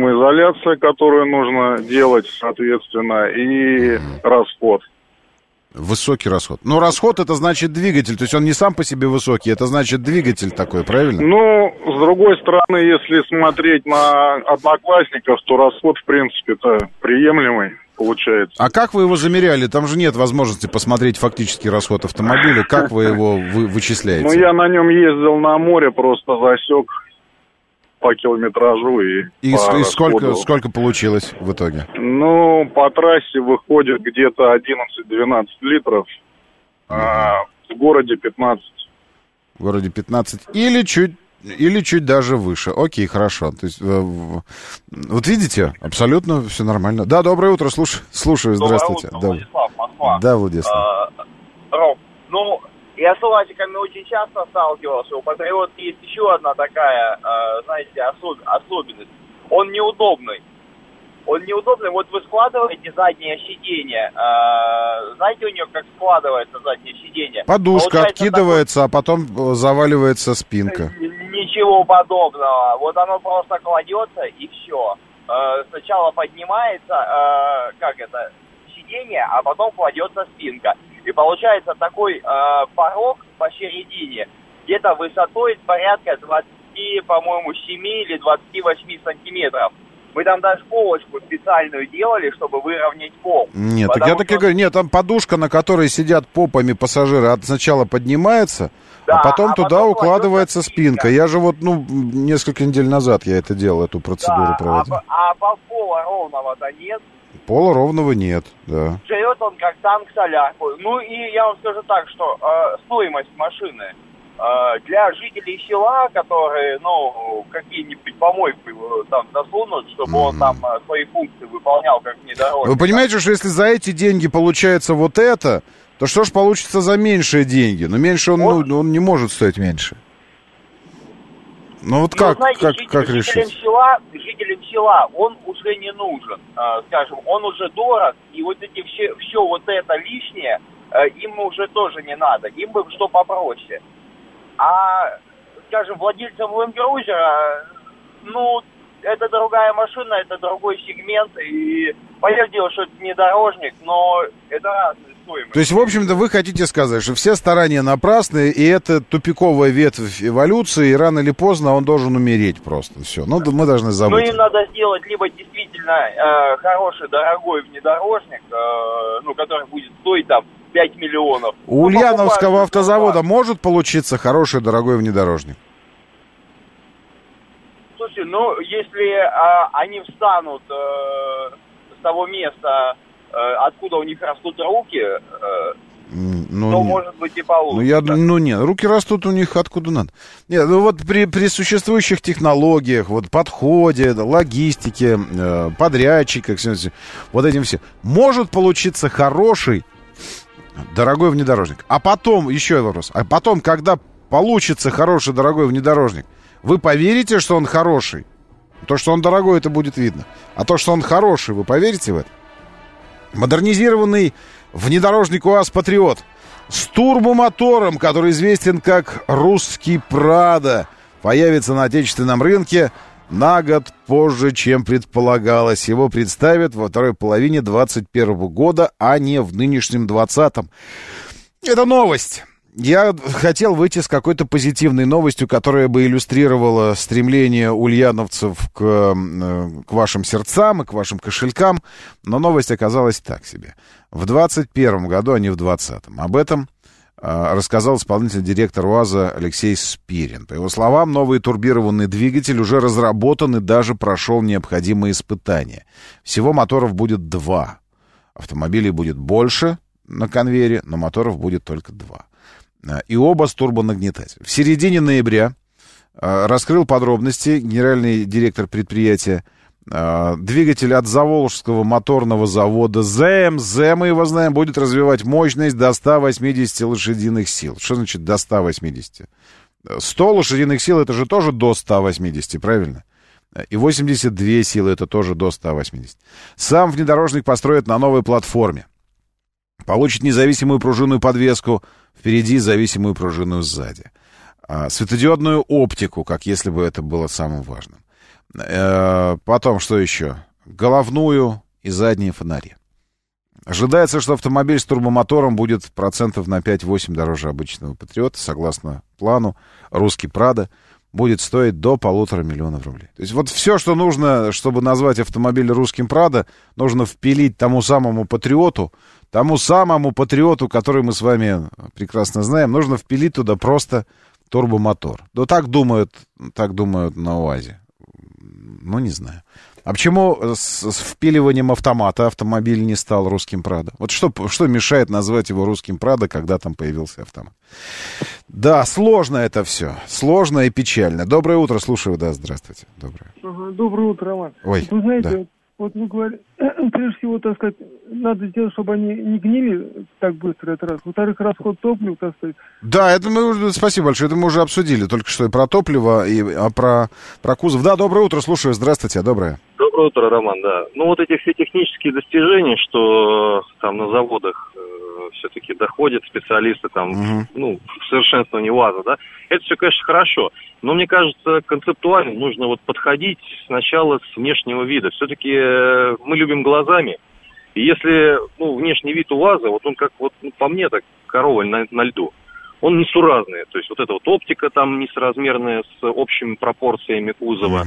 шумоизоляция, которую нужно делать, соответственно, и расход. Высокий расход. Ну, расход — это значит двигатель. То есть он не сам по себе высокий, это значит двигатель такой, правильно? Ну, с другой стороны, если смотреть на одноклассников, то расход, в принципе-то, приемлемый получается. А как вы его замеряли? Там же нет возможности посмотреть фактический расход автомобиля. Как вы его вычисляете? Ну, я на нем ездил на море, просто засек по километражу и сколько получилось в итоге? Ну, по трассе выходит где-то 11-12 литров, а в городе 15. В городе 15 или чуть даже выше. Окей, хорошо. То есть, вот видите, абсолютно все нормально. Да, доброе утро, слушаю, здравствуйте. Доброе утро, Владислав, Москва. Да, Владислав. Ром, ну, я с УАЗиками очень часто сталкивался. У Патриот есть еще одна такая, знаете, особенность. Он неудобный. Вот вы складываете заднее сиденье. Знаете, у него как складывается заднее сиденье? Подушка Получается, откидывается, а потом заваливается спинка. Ничего подобного. Вот оно просто кладется и все. Сначала поднимается, сиденье, а потом кладется спинка. И получается такой порог посередине, где-то высотой порядка 20, по-моему, 7 или 28 сантиметров. Мы там даже полочку специальную делали, чтобы выровнять пол. Нет, так я таки говорю, нет, там подушка, на которой сидят попами пассажиры, сначала поднимается, да, а потом туда укладывается спинка. Я же несколько недель назад я это делал, эту процедуру проводил. А пола ровного-то нет. Пола ровного нет, да. Живет он как танк-солярку. Ну и я вам скажу так, что стоимость машины для жителей села, которые, какие-нибудь помойки там засунут, чтобы он там свои функции выполнял как внедорожник. Вы понимаете, что если за эти деньги получается вот это, то что ж получится за меньшие деньги? Но меньше он не может стоить меньше. Ну вот как решить? Жителям села он уже не нужен, скажем, он уже дорог, и вот эти все вот это лишнее, им уже тоже не надо, им бы что попроще. А, скажем, владельцам ленд-крузера, это другая машина, это другой сегмент, и понятное дело, что это внедорожник, но это разные стоимости. То есть, в общем-то, вы хотите сказать, что все старания напрасны, и это тупиковая ветвь эволюции, и рано или поздно он должен умереть просто, все. Мы должны забыть. Им надо сделать либо действительно хороший, дорогой внедорожник, который будет стоить там 5 миллионов. У Ульяновского автозавода может получиться хороший, дорогой внедорожник? Слушайте, если они встанут с того места, откуда у них растут руки, то, может быть, и получится. Нет, руки растут у них откуда надо. Нет, при существующих технологиях, подходе, логистике, подрядчиках, вот этим все, может получиться хороший, дорогой внедорожник. А потом, еще вопрос, когда получится хороший, дорогой внедорожник, вы поверите, что он хороший? То, что он дорогой, это будет видно. А то, что он хороший, вы поверите в это? Модернизированный внедорожник УАЗ «Патриот» с турбомотором, который известен как «Русский Прадо», появится на отечественном рынке на год позже, чем предполагалось. Его представят во второй половине 2021 года, а не в нынешнем 2020. Это новость. Я хотел выйти с какой-то позитивной новостью, которая бы иллюстрировала стремление ульяновцев к вашим сердцам и к вашим кошелькам, но новость оказалась так себе. В 2021 году, а не в 2020. Об этом рассказал исполнительный директор УАЗа Алексей Спирин. По его словам, новый турбированный двигатель уже разработан и даже прошел необходимые испытания. Всего моторов будет 2. Автомобилей будет больше на конвейере, но моторов будет только 2. И оба с турбонагнетателем. В середине ноября раскрыл подробности генеральный директор предприятия. Двигатель от Заволжского моторного завода ЗЭМ, мы его знаем, будет развивать мощность до 180 лошадиных сил. Что значит до 180? 100 лошадиных сил — это же тоже до 180, правильно? И 82 силы — это тоже до 180. Сам внедорожник построят на новой платформе. Получит независимую пружинную подвеску впереди, зависимую пружину сзади. Светодиодную оптику, как если бы это было самым важным. Потом, что еще? Головную и задние фонари. Ожидается, что автомобиль с турбомотором будет процентов на 5-8 дороже обычного Патриота. Согласно плану, русский Прадо будет стоить до 1,5 миллиона рублей. То есть вот все, что нужно, чтобы назвать автомобиль русским Прадо, нужно впилить тому самому Патриоту, который мы с вами прекрасно знаем, нужно впилить туда просто турбомотор. Да так думают на УАЗе. Ну, не знаю. А почему с впиливанием автомата автомобиль не стал русским Прадо? Вот что мешает назвать его русским Прадо, когда там появился автомат? Да, сложно это все. Сложно и печально. Доброе утро, слушаю, да, здравствуйте. Доброе утро, Роман. Ой, вы знаете, да. вот вы говорите, прежде всего, так сказать, надо сделать, чтобы они не гнили так быстро, это раз. Во-вторых, расход топлива, так сказать. Да, это спасибо большое, это мы уже обсудили только что и про топливо, и про кузов. Да, доброе утро, слушаю, здравствуйте, доброе. Доброе утро, Роман, да. Ну, вот эти все технические достижения, что там на заводах все-таки доходят специалисты там, в совершенствовании УАЗа, да, это все, конечно, хорошо. Но мне кажется, концептуально нужно вот подходить сначала с внешнего вида. Все-таки мы любим глазами. И если, внешний вид УАЗа, вот он как, по мне, так, корова на льду, он несуразный. То есть вот эта вот оптика там несоразмерная с общими пропорциями кузова.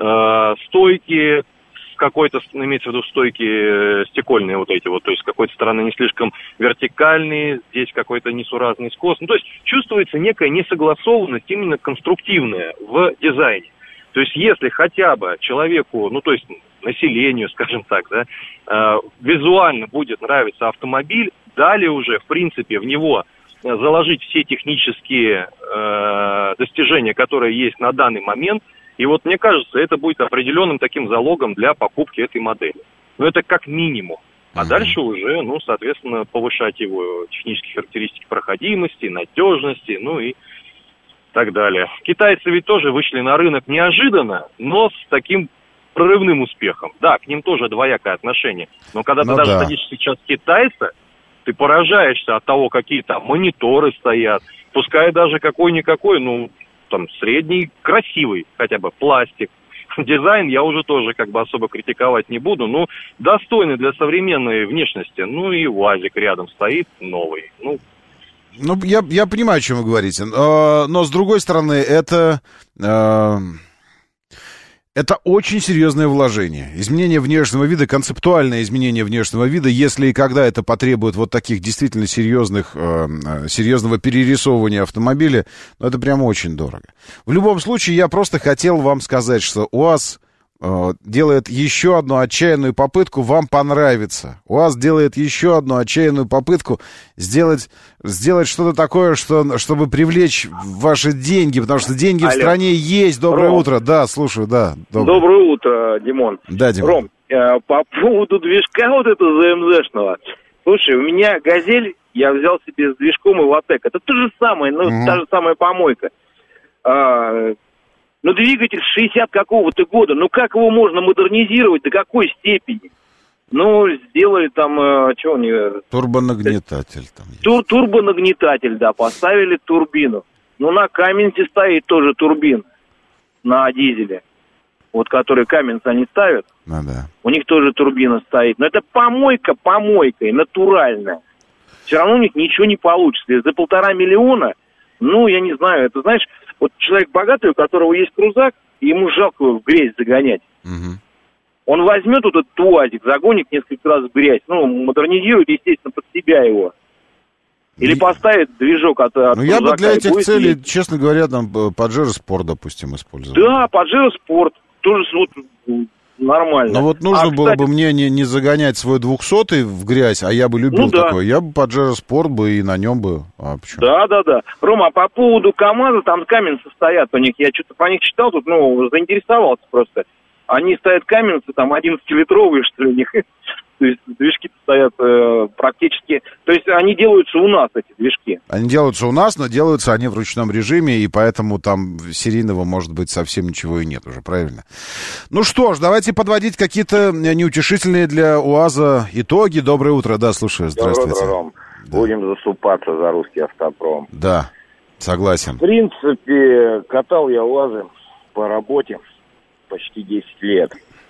Стойки какой-то, имеется в виду стойки стекольные вот эти вот, то есть с какой-то стороны не слишком вертикальные, здесь какой-то несуразный скос. То есть чувствуется некая несогласованность именно конструктивная в дизайне. То есть если хотя бы человеку, то есть населению, скажем так, да, визуально будет нравиться автомобиль, далее уже, в принципе, в него заложить все технические достижения, которые есть на данный момент. И вот мне кажется, это будет определенным таким залогом для покупки этой модели. Но это как минимум. А дальше уже, соответственно, повышать его технические характеристики проходимости, надежности, и так далее. Китайцы ведь тоже вышли на рынок неожиданно, но с таким прорывным успехом. Да, к ним тоже двоякое отношение. Но когда ты даже садишься сейчас китайца, ты поражаешься от того, какие там мониторы стоят, пускай даже какой-никакой, там средний, красивый хотя бы пластик. Дизайн я уже тоже особо критиковать не буду, достойный для современной внешности. И УАЗик рядом стоит новый. Я понимаю, о чем вы говорите. Но с другой стороны, это очень серьезное вложение. Изменение внешнего вида, концептуальное изменение внешнего вида, если и когда это потребует вот таких действительно серьезного перерисовывания автомобиля, это прямо очень дорого. В любом случае, я просто хотел вам сказать, что УАЗ делает еще одну отчаянную попытку вам понравиться. УАЗ делает еще одну отчаянную попытку сделать что-то такое, чтобы привлечь ваши деньги, потому что деньги в стране есть. Доброе утро. Да, слушаю, да. Доброе утро, Димон. Да, Димон. Ром, по поводу движка вот этого ЗМЗшного. Слушай, у меня «Газель», я взял себе с движком «Эвотек». Это то же самое, та же самая помойка. Двигатель 60 какого-то года, как его можно модернизировать, до какой степени? Сделали там, что у них... Турбонагнетатель там есть. Турбонагнетатель, да, поставили турбину. На Каменсе стоит тоже турбин на дизеле. Вот, который Каменс они ставят. Да. У них тоже турбина стоит. Но это помойка помойкой, натуральная. Все равно у них ничего не получится. За 1,5 миллиона, я не знаю, это, знаешь... Вот человек богатый, у которого есть крузак, и ему жалко его в грязь загонять. Он возьмет вот этот УАЗик, загонит несколько раз в грязь, модернизирует, естественно, под себя его. Или поставит движок от крузака. Я бы для этих целей, честно говоря, там Pajero Sport, допустим, использовал. Да, Pajero Sport. Тоже нормально. Но нужно было бы мне не загонять свой 200-й в грязь, а я бы любил такое. Я бы Pajero Sport бы и на нем бы. А почему? Да. Рома, по поводу КамАЗа, там Каменсы стоят у них. Я что-то про них читал тут, заинтересовался просто. Они стоят Каменсы, там 11-литровые, что ли, у них. То есть движки стоят практически... То есть они делаются у нас, эти движки. Они делаются у нас, но делаются они в ручном режиме, и поэтому там серийного, может быть, совсем ничего и нет уже, правильно? Что ж, давайте подводить какие-то неутешительные для УАЗа итоги. Доброе утро, да, слушаю, здравствуйте. Доброе утро, Ром. Да. Будем заступаться за русский автопром. Да, согласен. В принципе, катал я УАЗы по работе почти 10 лет.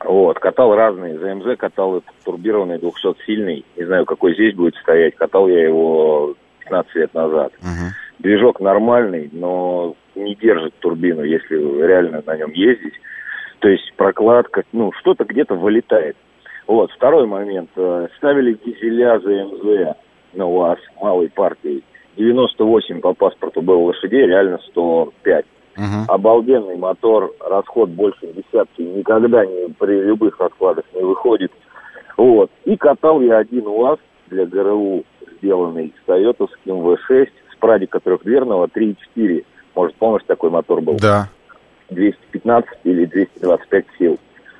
Вот, катал разные. ЗМЗ катал этот турбированный 200-сильный. Не знаю, какой здесь будет стоять. Катал я его 15 лет назад. Движок нормальный, но не держит турбину, если реально на нем ездить. То есть прокладка, что-то где-то вылетает. Вот, второй момент. Ставили дизеля ЗМЗ на УАЗ малой партии. 98 по паспорту было лошадей, реально 105. Обалденный мотор, расход больше десятки, никогда при любых раскладах не выходит. Вот. И катал я один УАЗ для ГРУ, сделанный тойотовским V6 с прадика трехдверного 3.4. Может, помнишь, такой мотор был? Да. 215 или 225 сил.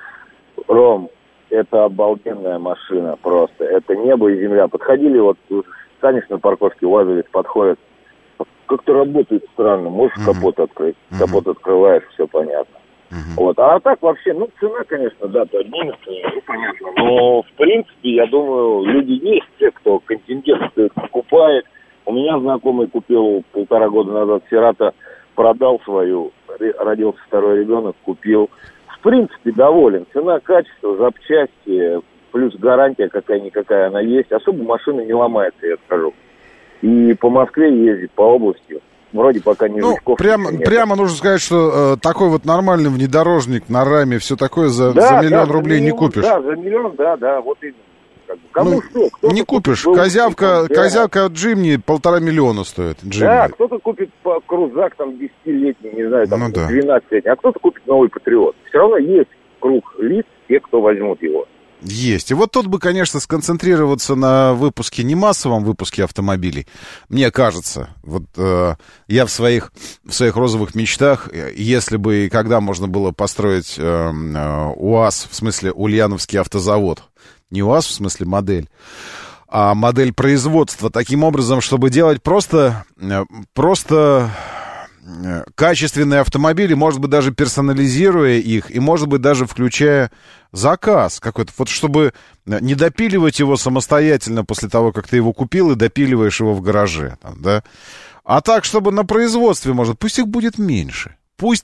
Ром, это обалденная машина просто. Это небо и земля. Подходили, вот станешь на парковке, УАЗовец подходит. Как-то работает странно. Можешь капот открыть. Капот открываешь, все понятно. Вот. А так вообще, цена, конечно, да, поднимется, понятно. Но, в принципе, я думаю, люди есть, те, кто контингент покупает. У меня знакомый купил 1,5 года назад Сирата, продал свою, родился второй ребенок, купил. В принципе, доволен. Цена, качество, запчасти, плюс гарантия какая-никакая она есть. Особо машина не ломается, я скажу. И по Москве ездит, по области. Вроде пока не жучков. Прямо нужно сказать, что такой вот нормальный внедорожник на раме, все такое за миллион рублей не купишь. Да, за миллион, да, вот именно. Кому что? Не купишь. Козявка Джимни 1,5 миллиона стоит. Джимни. Да, кто-то купит крузак там 10-летний, не знаю, там 12-летний, а кто-то купит новый Патриот. Все равно есть круг лиц, те, кто возьмут его. Есть. И вот тут бы, конечно, сконцентрироваться на выпуске, не массовом выпуске автомобилей. Мне кажется, вот я в своих розовых мечтах, если бы и когда можно было построить УАЗ, в смысле Ульяновский автозавод, не УАЗ, в смысле модель, а модель производства, таким образом, чтобы делать просто качественные автомобили, может быть, даже персонализируя их, и, может быть, даже включая заказ какой-то, вот чтобы не допиливать его самостоятельно после того, как ты его купил, и допиливаешь его в гараже, там, да, а так, чтобы на производстве, может, пусть их будет меньше,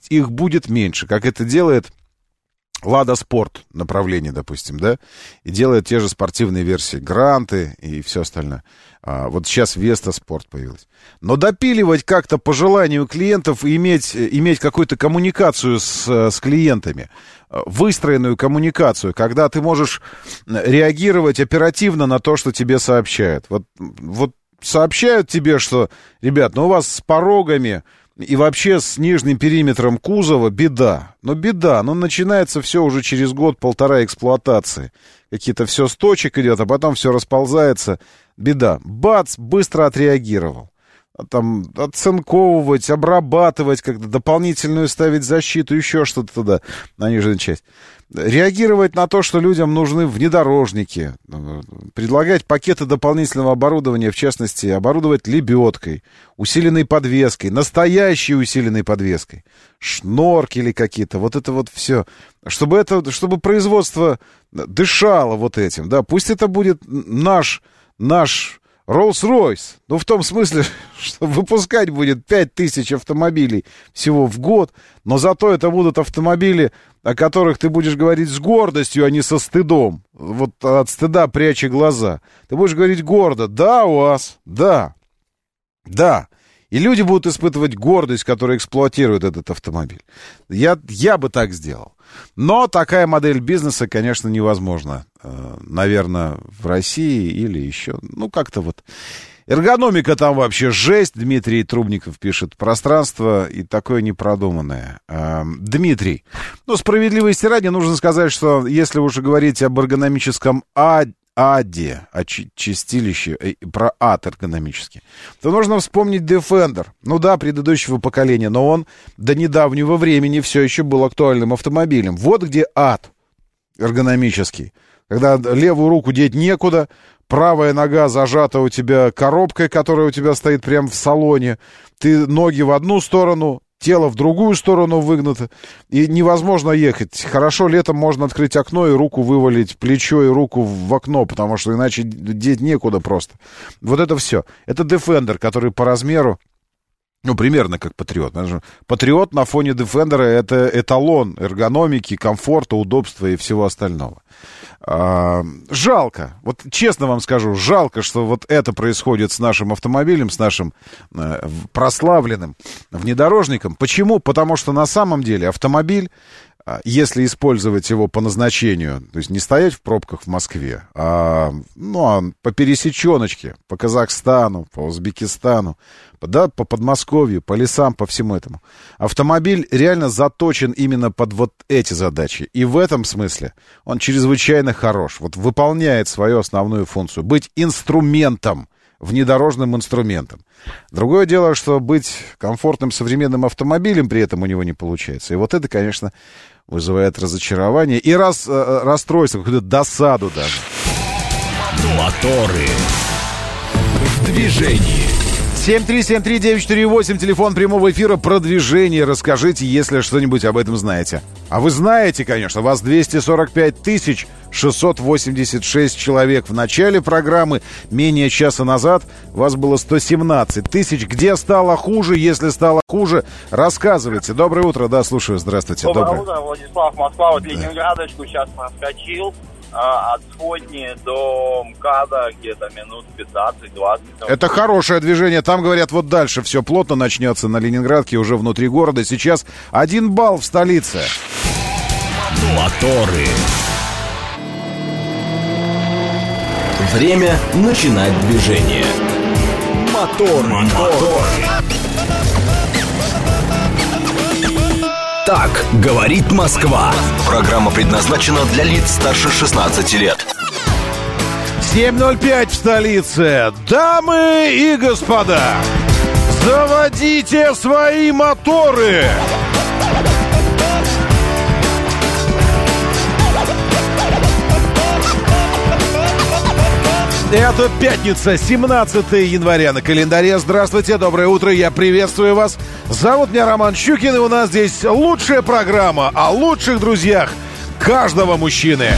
как это делает Лада Спорт направление, допустим, да, и делает те же спортивные версии, Гранты и все остальное. Вот сейчас Веста Спорт появилась. Но допиливать как-то по желанию клиентов и иметь какую-то коммуникацию с клиентами, выстроенную коммуникацию, когда ты можешь реагировать оперативно на то, что тебе сообщают. Вот сообщают тебе, что, ребят, у вас с порогами и вообще с нижним периметром кузова беда. Но начинается все уже через год-полтора эксплуатации. Какие-то все с точек идет, а потом все расползается. Беда. Бац, быстро отреагировал. Там оцинковывать, обрабатывать, как-то дополнительную ставить защиту, еще что-то туда, на нижнюю часть. Реагировать на то, что людям нужны внедорожники, предлагать пакеты дополнительного оборудования, в частности, оборудовать лебедкой, усиленной подвеской, настоящей усиленной подвеской, шноркели какие-то, вот это вот все. Чтобы производство дышало вот этим, да, пусть это будет наш Rolls-Royce, в том смысле, что выпускать будет 5000 автомобилей всего в год, но зато это будут автомобили, о которых ты будешь говорить с гордостью, а не со стыдом. Вот от стыда пряча глаза. Ты будешь говорить гордо: да, УАЗ, да. И люди будут испытывать гордость, которая эксплуатирует этот автомобиль. Я бы так сделал. Но такая модель бизнеса, конечно, невозможна. Наверное, в России или еще. Как-то вот. Эргономика там вообще жесть. Дмитрий Трубников пишет. Пространство и такое непродуманное. Дмитрий, справедливости ради нужно сказать, что если уже говорить об эргономическом аде, о чистилище, про ад эргономический, то нужно вспомнить Defender. Предыдущего поколения, но он до недавнего времени все еще был актуальным автомобилем. Вот где ад эргономический. Когда левую руку деть некуда, правая нога зажата у тебя коробкой, которая у тебя стоит прямо в салоне, ты ноги в одну сторону, тело в другую сторону выгнуто, и невозможно ехать. Хорошо, летом можно открыть окно и руку вывалить, плечо и руку в окно, потому что иначе деть некуда просто. Вот это все. Это Defender, который по размеру Ну, примерно как Патриот. Патриот на фоне Defender — это эталон эргономики, комфорта, удобства и всего остального. Жалко, вот честно вам скажу, жалко, что вот это происходит с нашим автомобилем, с нашим прославленным внедорожником. Почему? Потому что на самом деле автомобиль, если использовать его по назначению, то есть не стоять в пробках в Москве, а по пересеченочке, по Казахстану, по Узбекистану, по Подмосковью, по лесам, по всему этому. Автомобиль реально заточен именно под вот эти задачи. И в этом смысле он чрезвычайно хорош. Вот выполняет свою основную функцию. Быть инструментом, внедорожным инструментом. Другое дело, что быть комфортным современным автомобилем при этом у него не получается. И вот это, конечно, вызывает разочарование и расстройство, какую-то досаду даже. Моторы в движении. 7373948, телефон прямого эфира, продвижение. Расскажите, если что-нибудь об этом знаете. А вы знаете, конечно, вас 245 686 человек. В начале программы, менее часа назад, вас было 117 тысяч. Где стало хуже? Если стало хуже, рассказывайте. Доброе утро, да, слушаю, здравствуйте. Доброе утро, Владислав, Москва. Вот Ленинградочку сейчас проскочил. От Сходни до МКАДа где-то минут 15-20. Это хорошее движение. Там, говорят, вот дальше все плотно начнется на Ленинградке, уже внутри города. Сейчас 1 балл в столице. Моторы. Время начинать движение. Мотор. Так говорит Москва. Программа предназначена для лиц старше 16 лет. 7:05 в столице. Дамы и господа, заводите свои моторы. Это пятница, 17 января на календаре. Здравствуйте, доброе утро, я приветствую вас. Зовут меня Роман Щукин, и у нас здесь лучшая программа о лучших друзьях каждого мужчины.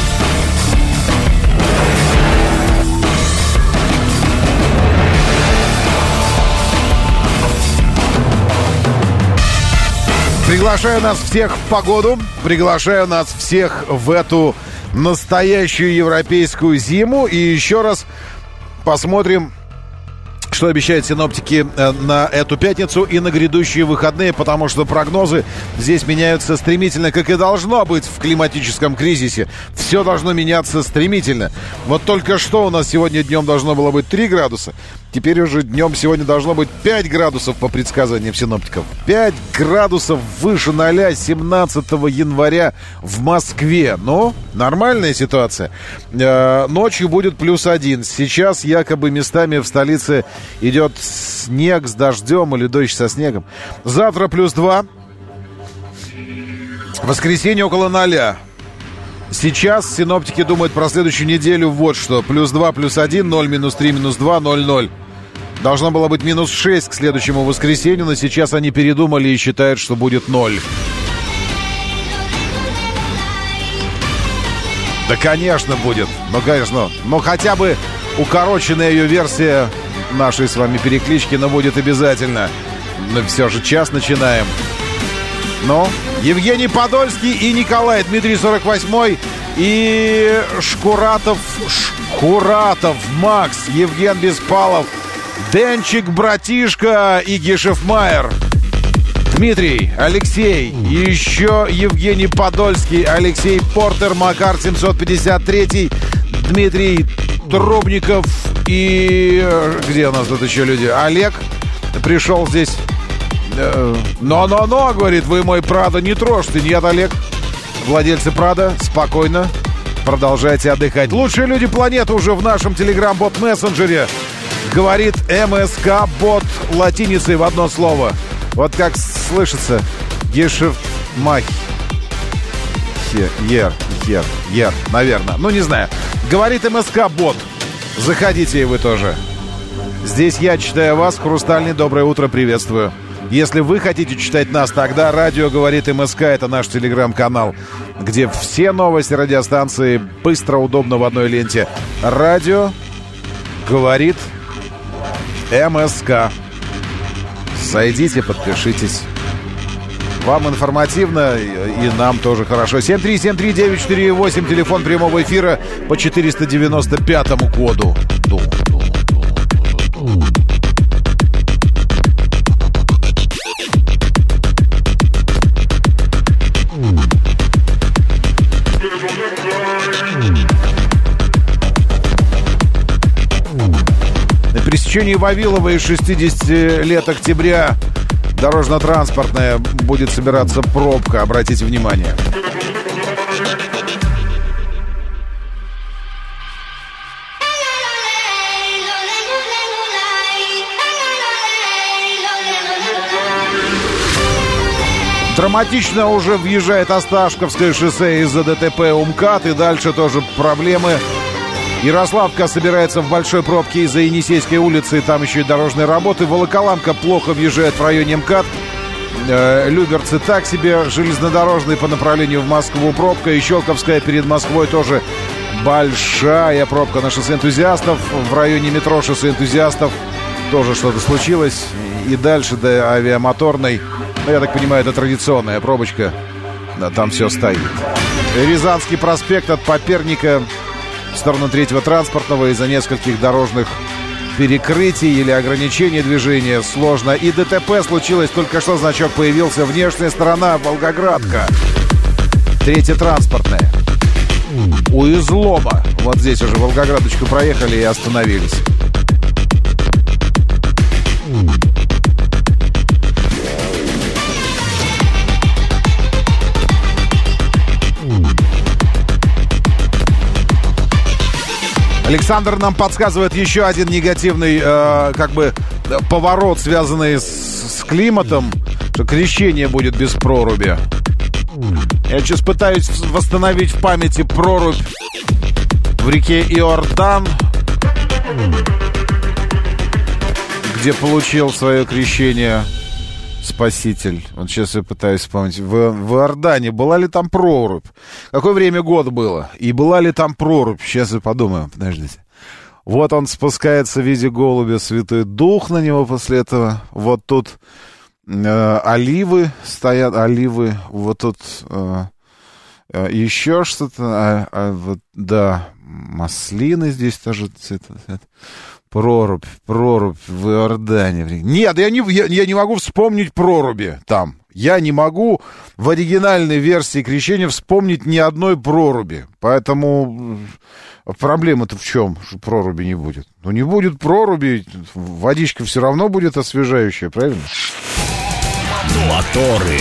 Приглашаю нас всех в погоду, приглашаю нас всех в эту настоящую европейскую зиму. И еще раз посмотрим, что обещают синоптики на эту пятницу и на грядущие выходные, потому что прогнозы здесь меняются стремительно, как и должно быть в климатическом кризисе. Все должно меняться стремительно. Вот только что у нас сегодня днем должно было быть 3 градуса. Теперь уже днем сегодня должно быть 5 градусов по предсказаниям синоптиков. 5 градусов выше 0 17 января в Москве. Ну, нормальная ситуация. Ночью будет +1. Сейчас якобы местами в столице идет снег с дождем или дождь со снегом. Завтра +2. Воскресенье около 0. Сейчас синоптики думают про следующую неделю вот что. +2, +1, 0, -3, -2, 0, 0. Должно было быть -6 к следующему воскресенью, но сейчас они передумали и считают, что будет 0. Да, конечно, будет. Ну, конечно. Но хотя бы укороченная ее версия нашей с вами переклички, но будет обязательно. Но все же час начинаем. Ну, Евгений Подольский и Николай, Дмитрий 48 и Шкуратов, Макс, Евген Беспалов, Денчик, братишка и Гешефмайер. Дмитрий, Алексей, еще Евгений Подольский, Алексей Портер, Макар 753, Дмитрий Трубников и... Где у нас тут еще люди? Олег пришел здесь... Но, говорит, вы мой Прадо не трожьте. Нет, Олег. Владельцы Прадо, спокойно. Продолжайте отдыхать. Лучшие люди планеты уже в нашем телеграм-бот-мессенджере. Говорит МСК-бот латиницей в одно слово. Вот как слышится. Гешефмах. Ер, наверное. Ну, не знаю. Говорит МСК-бот. Заходите и вы тоже. Здесь я читаю вас. Хрустальный, доброе утро, приветствую. Если вы хотите читать нас, тогда радио говорит МСК. Это наш телеграм-канал, где все новости радиостанции быстро, удобно в одной ленте. Радио говорит МСК. Зайдите, подпишитесь. Вам информативно, и нам тоже хорошо. 7373948, телефон прямого эфира по 495 коду. На пересечении Вавилова и 60 лет октября дорожно-транспортная будет собираться пробка. Обратите внимание. Драматично уже въезжает Осташковское шоссе из-за ДТП УМКАД. И дальше тоже проблемы. Ярославка собирается в большой пробке из-за Енисейской улицы. Там еще и дорожные работы. Волоколамка плохо въезжает в районе МКАД. Люберцы так себе. Железнодорожный по направлению в Москву пробка. И Щелковская перед Москвой тоже большая пробка на шоссе Энтузиастов. В районе метро шоссе Энтузиастов тоже что-то случилось. И дальше до Авиамоторной. Я так понимаю, это традиционная пробочка. Да, там все стоит. Рязанский проспект от Поперника в сторону 3-го транспортного из-за нескольких дорожных перекрытий или ограничений движения сложно. И ДТП случилось, только что значок появился. Внешняя сторона, Волгоградка. 3-я транспортная. У излома. Вот здесь уже Волгоградочку проехали и остановились. Александр нам подсказывает еще один негативный поворот, связанный с климатом, что крещение будет без проруби. Я сейчас пытаюсь восстановить в памяти прорубь в реке Иордан, где получил свое крещение Спаситель. Вот сейчас я пытаюсь вспомнить. В Иордане была ли там прорубь? Какое время года было? И была ли там прорубь? Сейчас я подумаю. Подождите. Вот он спускается в виде голубя. Святой Дух на него после этого. Вот тут оливы стоят. Оливы. Вот тут еще что-то. Вот, да. Маслины здесь тоже. Прорубь в Иордане. Нет, я не могу вспомнить проруби там. Я не могу в оригинальной версии крещения вспомнить ни одной проруби. Поэтому проблема-то в чем, что проруби не будет? Ну, не будет проруби, водичка все равно будет освежающая, правильно? Моторы.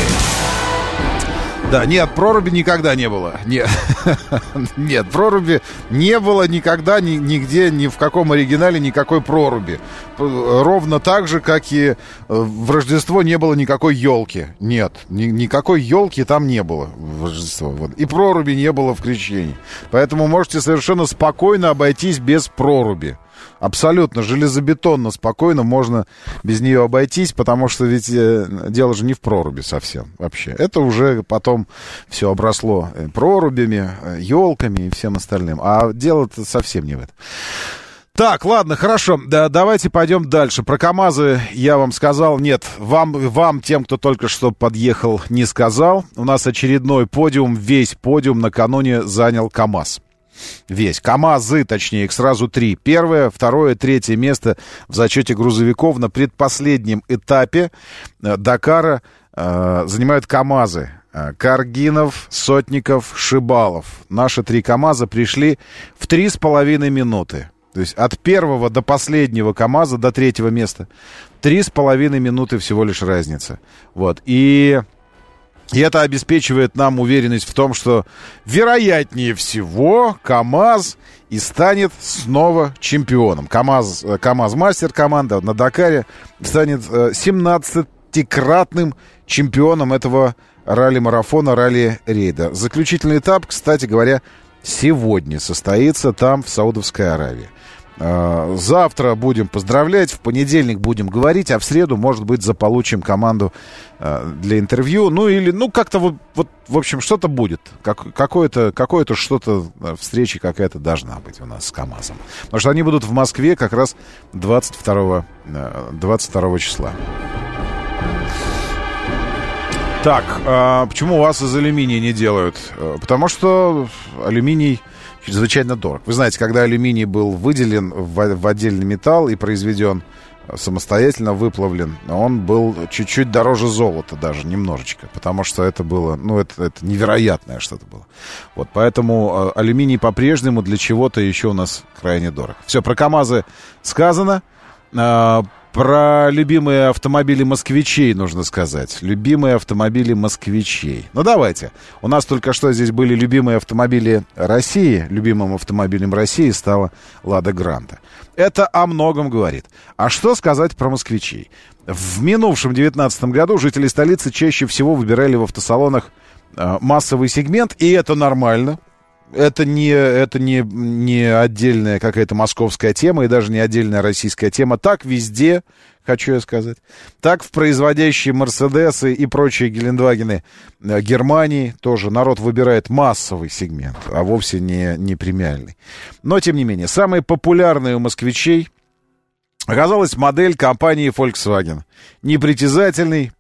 Да, нет, проруби никогда не было. Нет, нет, проруби не было никогда, нигде, ни в каком оригинале никакой проруби. Ровно так же, как и в Рождество не было никакой елки. Нет, никакой елки там не было в Рождество. Вот. И проруби не было в крещении. Поэтому можете совершенно спокойно обойтись без проруби. Абсолютно железобетонно, спокойно можно без нее обойтись, потому что ведь дело же не в проруби совсем вообще. Это уже потом все обросло прорубями, елками и всем остальным. А дело-то совсем не в этом. Так, ладно, хорошо, давайте пойдем дальше. Про КамАЗы я вам сказал. Нет, вам, тем, кто только что подъехал, не сказал. У нас очередной подиум, весь подиум накануне занял КамАЗ. Весь. КамАЗы, точнее, их сразу 3. Первое, второе, третье место в зачете грузовиков на предпоследнем этапе Дакара занимают КамАЗы. Каргинов, Сотников, Шибалов. Наши 3 КамАЗа пришли в 3,5 минуты. То есть от первого до последнего КамАЗа, до 3-го места, 3,5 минуты всего лишь разница. Вот. И это обеспечивает нам уверенность в том, что вероятнее всего КамАЗ и станет снова чемпионом. КамАЗ-мастер команда на Дакаре станет 17-кратным чемпионом этого ралли-марафона, ралли-рейда. Заключительный этап, кстати говоря, сегодня состоится там, в Саудовской Аравии. Завтра будем поздравлять, в понедельник будем говорить, а в среду, может быть, заполучим команду для интервью. Ну, или, как-то вот в общем, что-то будет. Какое-то что-то, встреча какая-то должна быть у нас с КамАЗом. Потому что они будут в Москве как раз 22 числа. Так, почему у вас из алюминия не делают? Потому что алюминий чрезвычайно дорог. Вы знаете, когда алюминий был выделен в отдельный металл и произведен самостоятельно, выплавлен, он был чуть-чуть дороже золота даже, немножечко. Потому что это было, это невероятное что-то было. Вот, поэтому алюминий по-прежнему для чего-то еще у нас крайне дорог. Все, про КАМАЗы сказано. Про любимые автомобили москвичей нужно сказать. Любимые автомобили москвичей. Ну, давайте. У нас только что здесь были любимые автомобили России. Любимым автомобилем России стала «Лада Гранта». Это о многом говорит. А что сказать про москвичей? В минувшем 2019 году жители столицы чаще всего выбирали в автосалонах массовый сегмент, и это нормально. Это не отдельная какая-то московская тема и даже не отдельная российская тема. Так везде, хочу я сказать. Так в производящие Мерседесы и прочие Гелендвагены Германии тоже народ выбирает массовый сегмент, а вовсе не премиальный. Но, тем не менее, самой популярной у москвичей оказалась модель компании Volkswagen. Непритязательный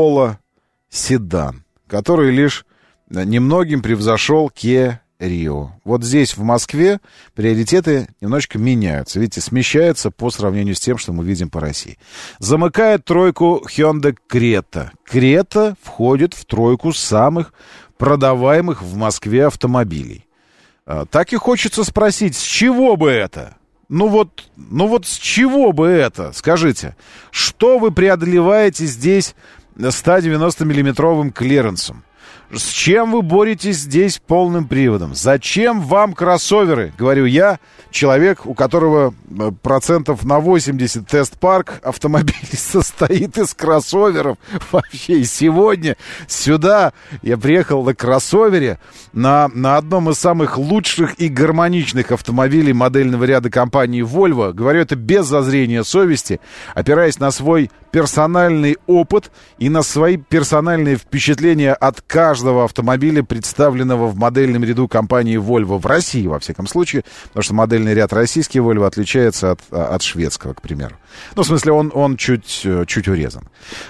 поло-седан, который лишь немногим превзошел Kia Rio. Вот здесь, в Москве, приоритеты немножечко меняются. Видите, смещаются по сравнению с тем, что мы видим по России. Замыкает тройку Hyundai Creta. Creta входит в тройку самых продаваемых в Москве автомобилей. Так и хочется спросить, с чего бы это? Ну вот с чего бы это? Скажите, что вы преодолеваете здесь 190-миллиметровым клиренсом? С чем вы боретесь здесь полным приводом? Зачем вам кроссоверы? Говорю я, человек, у которого процентов на 80 тест-парк автомобилей состоит из кроссоверов. Вообще, и сегодня сюда я приехал на кроссовере на одном из самых лучших и гармоничных автомобилей модельного ряда компании Volvo. Говорю это без зазрения совести, опираясь на свой персональный опыт и на свои персональные впечатления от каждого автомобиля, представленного в модельном ряду компании Volvo в России, во всяком случае, потому что модельный ряд российский Volvo отличается от шведского, к примеру. Ну, в смысле, он чуть урезан.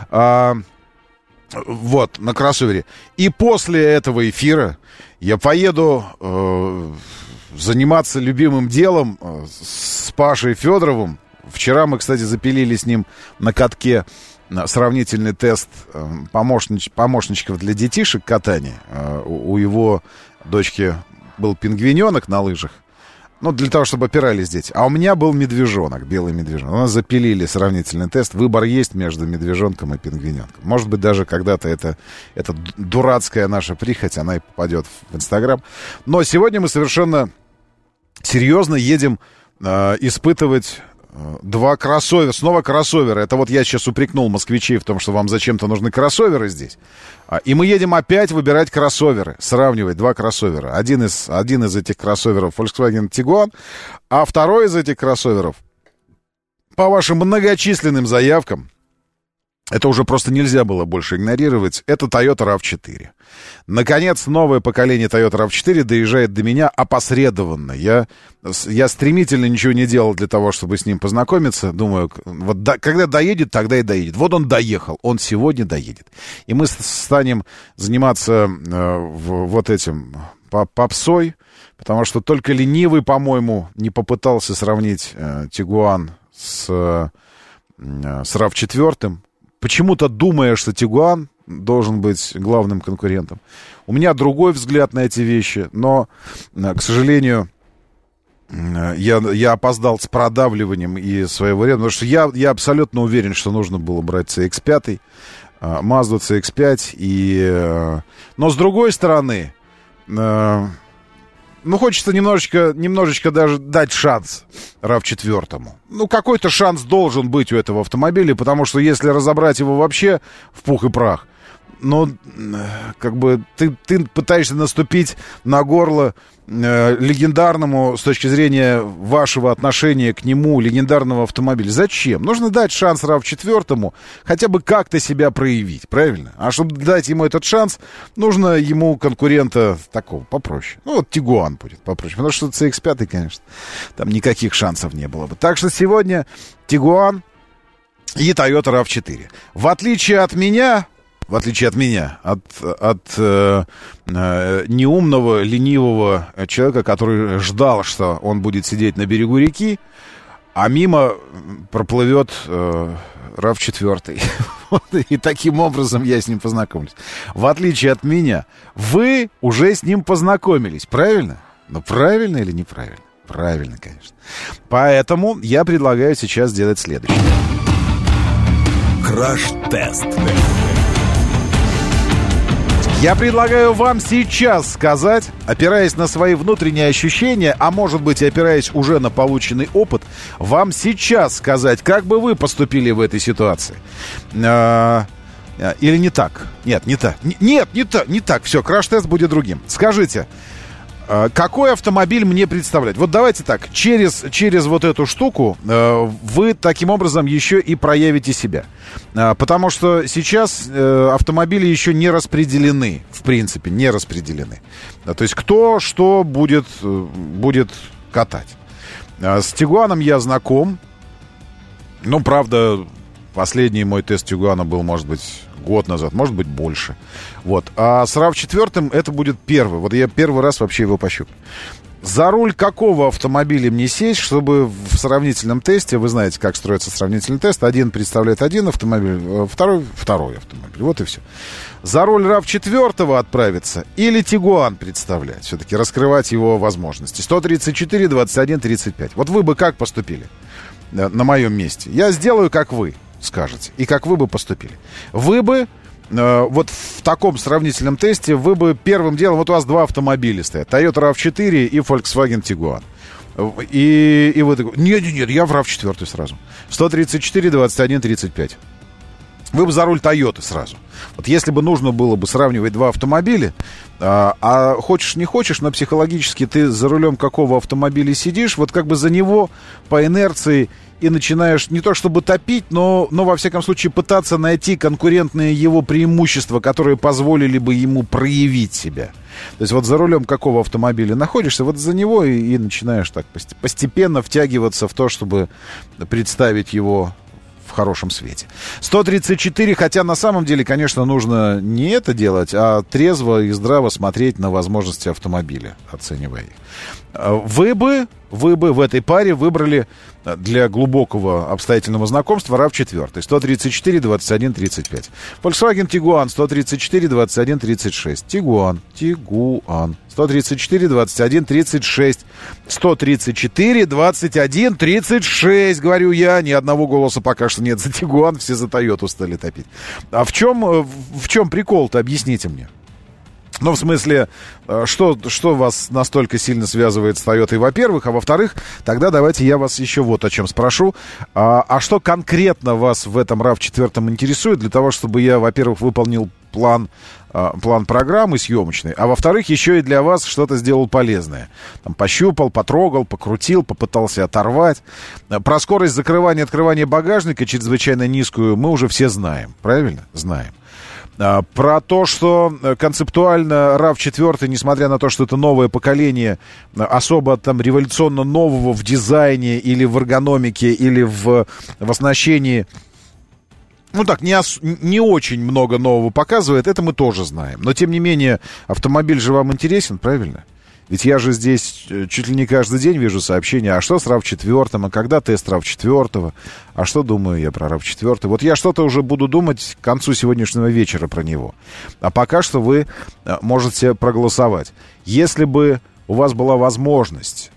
Вот, на кроссовере. И после этого эфира я поеду заниматься любимым делом с Пашей Федоровым. Вчера мы, кстати, запилили с ним на катке сравнительный тест помощничков для детишек катания. У его дочки был пингвиненок на лыжах. Ну, для того, чтобы опирались дети. А у меня был медвежонок, белый медвежонок. У нас запилили сравнительный тест. Выбор есть между медвежонком и пингвиненком. Может быть, даже когда-то эта дурацкая наша прихоть, она и попадет в Инстаграм. Но сегодня мы совершенно серьезно едем испытывать два кроссовера, снова кроссоверы. Это вот я сейчас упрекнул москвичей в том, что вам зачем-то нужны кроссоверы здесь. И мы едем опять выбирать кроссоверы, сравнивать два кроссовера. Один из этих кроссоверов Volkswagen Tiguan, а второй из этих кроссоверов, по вашим многочисленным заявкам, это уже просто нельзя было больше игнорировать, это Toyota RAV4. Наконец, новое поколение Toyota RAV4 доезжает до меня опосредованно. Я стремительно ничего не делал для того, чтобы с ним познакомиться. Думаю, когда доедет, тогда и доедет. Вот он доехал, он сегодня доедет. И мы станем заниматься вот этим попсой, потому что только ленивый, по-моему, не попытался сравнить Tiguan с RAV4. Почему-то думая, что Tiguan должен быть главным конкурентом. У меня другой взгляд на эти вещи, но, к сожалению, я опоздал с продавливанием и своего ряда, потому что я абсолютно уверен, что нужно было брать CX-5, Mazda CX-5, но с другой стороны, хочется немножечко даже дать шанс RAV4. Какой-то шанс должен быть у этого автомобиля, потому что если разобрать его вообще в пух и прах, ты пытаешься наступить на горло легендарному, с точки зрения вашего отношения к нему, легендарного автомобиля. Зачем? Нужно дать шанс RAV4 хотя бы как-то себя проявить, правильно? А чтобы дать ему этот шанс, нужно ему конкурента такого попроще. Tiguan будет попроще, потому что CX-5, конечно, там никаких шансов не было бы. Так что сегодня Tiguan и Toyota RAV4. В отличие от меня, от неумного, ленивого человека, который ждал, что он будет сидеть на берегу реки, а мимо проплывет RAV4. И таким образом я с ним познакомлюсь. В отличие от меня, вы уже с ним познакомились, правильно? Ну, правильно или неправильно? Правильно, конечно. Поэтому я предлагаю сейчас сделать следующее. Краш-тест. Я предлагаю вам сейчас сказать, опираясь на свои внутренние ощущения, а может быть, опираясь уже на полученный опыт, вам сейчас сказать, как бы вы поступили в этой ситуации. Или не так? Нет, не так. Нет, не так. Все, краш-тест будет другим. Скажите, какой автомобиль мне представлять? Вот давайте так, через вот эту штуку вы таким образом еще и проявите себя. Потому что сейчас автомобили еще не распределены, в принципе, не распределены. То есть кто что будет катать. С Тигуаном я знаком. Ну, правда, последний мой тест Тигуана был, может быть, год назад, может быть, больше. Вот. А с RAV4 это будет первый. Вот я первый раз вообще его пощупал. За руль какого автомобиля мне сесть, чтобы в сравнительном тесте, вы знаете, как строится сравнительный тест, один представляет один автомобиль, второй автомобиль. Вот и все. За руль RAV4 отправиться или Тигуан представлять? Все-таки раскрывать его возможности. 134, 21, 35. Вот вы бы как поступили на моем месте? Я сделаю, как вы скажете. И как вы бы поступили? Вы бы, вот в таком сравнительном тесте, вы бы первым делом, вот у вас два автомобиля стоят. Toyota RAV4 и Volkswagen Tiguan. И вы такой, нет, я в RAV4 сразу. 134, 21, 35. Вы бы за руль Toyota сразу. Вот если бы нужно было бы сравнивать два автомобиля, а хочешь не хочешь, но психологически ты за рулем какого автомобиля сидишь, вот как бы за него по инерции и начинаешь не то чтобы топить, но во всяком случае пытаться найти конкурентные его преимущества, которые позволили бы ему проявить себя. То есть вот за рулем какого автомобиля находишься, вот за него и начинаешь так постепенно втягиваться в то, чтобы представить его в хорошем свете. 134, хотя на самом деле, конечно, нужно не это делать, а трезво и здраво смотреть на возможности автомобиля, оценивая их. Вы бы в этой паре выбрали для глубокого обстоятельного знакомства RAV4. 134, 21, 35. Volkswagen Tiguan 134, 21, 36. Tiguan. 134, 21, 36. 134, 21, 36, говорю я. Ни одного голоса пока что нет за Tiguan, все за Toyota стали топить. А в чем прикол-то, объясните мне? Ну, в смысле, что вас настолько сильно связывает с Toyota, во-первых, а во-вторых, тогда давайте я вас еще вот о чем спрошу. А что конкретно вас в этом RAV4 интересует для того, чтобы я, во-первых, выполнил план программы съемочной, а во-вторых, еще и для вас что-то сделал полезное. Там, пощупал, потрогал, покрутил, попытался оторвать. Про скорость закрывания и открывания багажника чрезвычайно низкую мы уже все знаем, правильно? Знаем. Про то, что концептуально RAV4, несмотря на то, что это новое поколение, особо там революционно нового в дизайне или в эргономике, или в оснащении, ну так, не очень много нового показывает, это мы тоже знаем. Но, тем не менее, автомобиль же вам интересен, правильно? Ведь я же здесь чуть ли не каждый день вижу сообщения, а что с RAV4, а когда тест RAV4, а что думаю я про RAV4. Вот я что-то уже буду думать к концу сегодняшнего вечера про него. А пока что вы можете проголосовать. Если бы у вас была возможность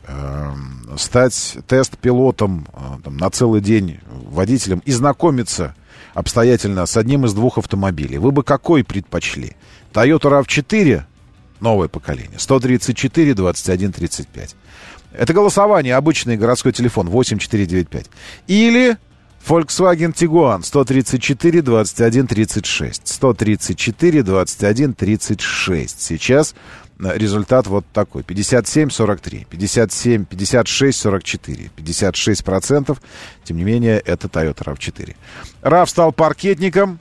стать тест-пилотом на целый день, водителем, и знакомиться обстоятельно с одним из двух автомобилей, вы бы какой предпочли? Toyota RAV4, новое поколение, 134, 21, 35. Это голосование, обычный городской телефон 8495. Или Volkswagen Tiguan 134, 21, 36. 134, 21, 36. Сейчас результат вот такой. 57, 43. 57, 56, 44. 56%. Тем не менее, это Toyota RAV4. RAV стал паркетником.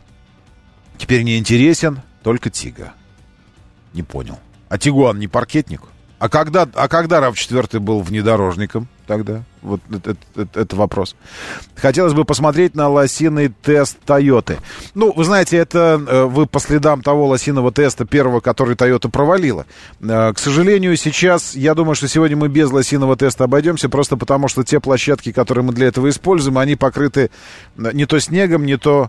Теперь не интересен только Тига. Не понял. А Тигуан не паркетник? А когда RAV4 был внедорожником тогда? Вот это вопрос. Хотелось бы посмотреть на лосиный тест Тойоты. Ну, вы знаете, это вы по следам того лосиного теста первого, который Тойота провалила. К сожалению, сейчас, я думаю, что сегодня мы без лосиного теста обойдемся, просто потому что те площадки, которые мы для этого используем, они покрыты не то снегом, не то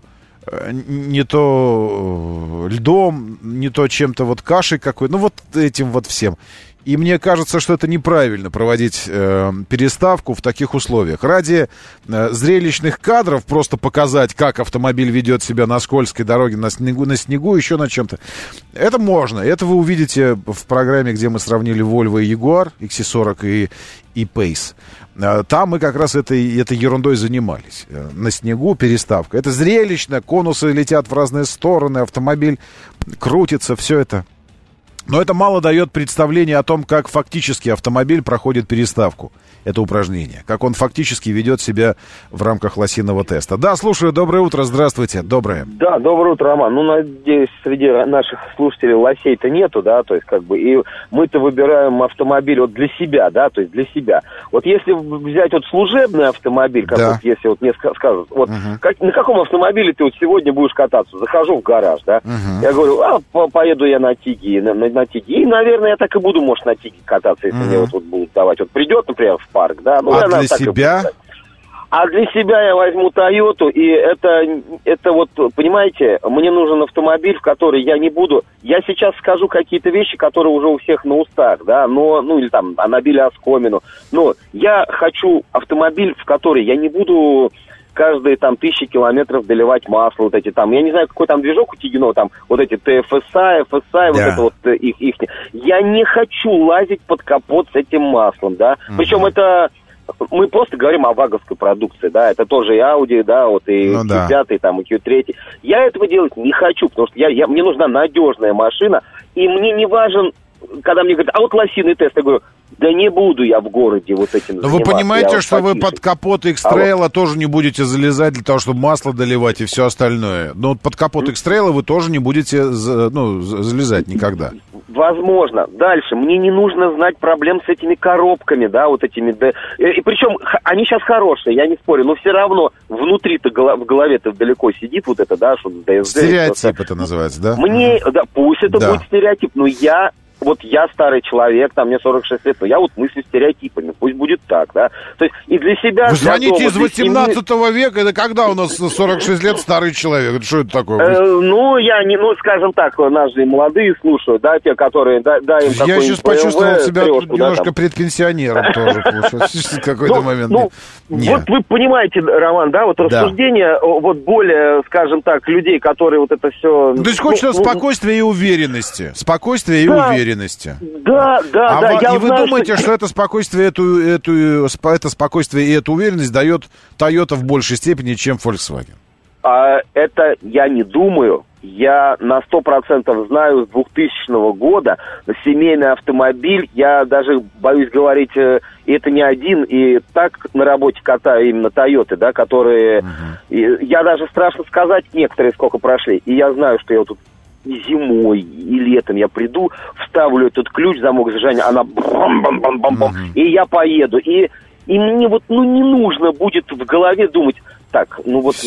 льдом, не то чем-то вот кашей какой-то, ну вот этим вот всем. И мне кажется, что это неправильно проводить переставку в таких условиях. Ради зрелищных кадров просто показать, как автомобиль ведет себя на скользкой дороге, на снегу, еще на чем-то. Это можно. Это вы увидите в программе, где мы сравнили Volvo и Jaguar XC40 и Pace. Там мы как раз этой ерундой занимались. На снегу переставка. Это зрелищно, конусы летят в разные стороны, автомобиль крутится, все это. Но это мало дает представления о том, как фактически автомобиль проходит переставку. Это упражнение. Как он фактически ведет себя в рамках лосиного теста. Да, слушаю. Доброе утро. Здравствуйте. Доброе. Да, доброе утро, Роман. Ну, надеюсь, среди наших слушателей лосей-то нету, да, то есть как бы, и мы-то выбираем автомобиль вот для себя, да, то есть для себя. Вот если взять вот служебный автомобиль, как вот, если вот мне скажут, вот, на каком автомобиле ты вот сегодня будешь кататься? Захожу в гараж, да, я говорю, поеду я на Тиге, на Тиге, и, наверное, я так и буду, может, на Тиге кататься, если мне вот будут давать. Вот придет, например, в парк, да. Ну, а для себя? А для себя я возьму Тойоту, и это вот, понимаете, мне нужен автомобиль, в который я не буду... Я сейчас скажу какие-то вещи, которые уже у всех на устах, да, но, ну, или там, набили оскомину. Но я хочу автомобиль, в который я не буду... каждые там 1000 километров доливать масло, вот эти там, я не знаю, какой там движок у Тигинова, там, вот эти ТФСА, FSI, вот это вот их. Я не хочу лазить под капот с этим маслом, да, причем это, мы просто говорим о ваговской продукции, да, это тоже и Audi, да, вот и Q5, там, и Q3. Я этого делать не хочу, потому что мне нужна надежная машина, и мне не важен, когда мне говорят, а вот лосиный тест, я говорю, да не буду я в городе вот этим заниматься. Но вы понимаете, что вы под капот X-Trail тоже не будете залезать для того, чтобы масло доливать и все остальное. Но вот под капот X-Trail вы тоже не будете залезать никогда. Возможно. Дальше. Мне не нужно знать проблем с этими коробками, да, вот этими. И причем они сейчас хорошие, я не спорю, но все равно внутри-то в голове-то далеко сидит вот это, да, что ДСД. Стереотип это называется, да? Мне, да, пусть это будет стереотип, но я старый человек, там мне 46 лет, но я вот мыслю стереотипами, пусть будет так, да. То есть и для себя... Вы звоните из 18 века, это когда у нас 46 лет старый человек? Это что это такое? Скажем так, нас же и молодые слушают, да, те, которые... Я сейчас почувствовал себя немножко предпенсионером тоже, получается, в какой-то момент. Вот вы понимаете, Роман, да, вот рассуждение вот более, скажем так, людей, которые вот это все... То есть хочется спокойствия и уверенности. Спокойствия и уверенности. Да. И вы думаете, что это спокойствие, это спокойствие и эту уверенность дает Toyota в большей степени, чем Volkswagen? Это я не думаю. Я на 100% знаю с 2000 года семейный автомобиль. Я даже боюсь говорить, это не один. И так на работе катаю именно Toyota, да, которые... Я даже страшно сказать некоторые сколько прошли. И я знаю, что я вот тут и зимой, и летом я приду, вставлю этот ключ, замок зажигания, она бам-бам-бам-бам-бам, и я поеду. И мне вот, не нужно будет в голове думать, так,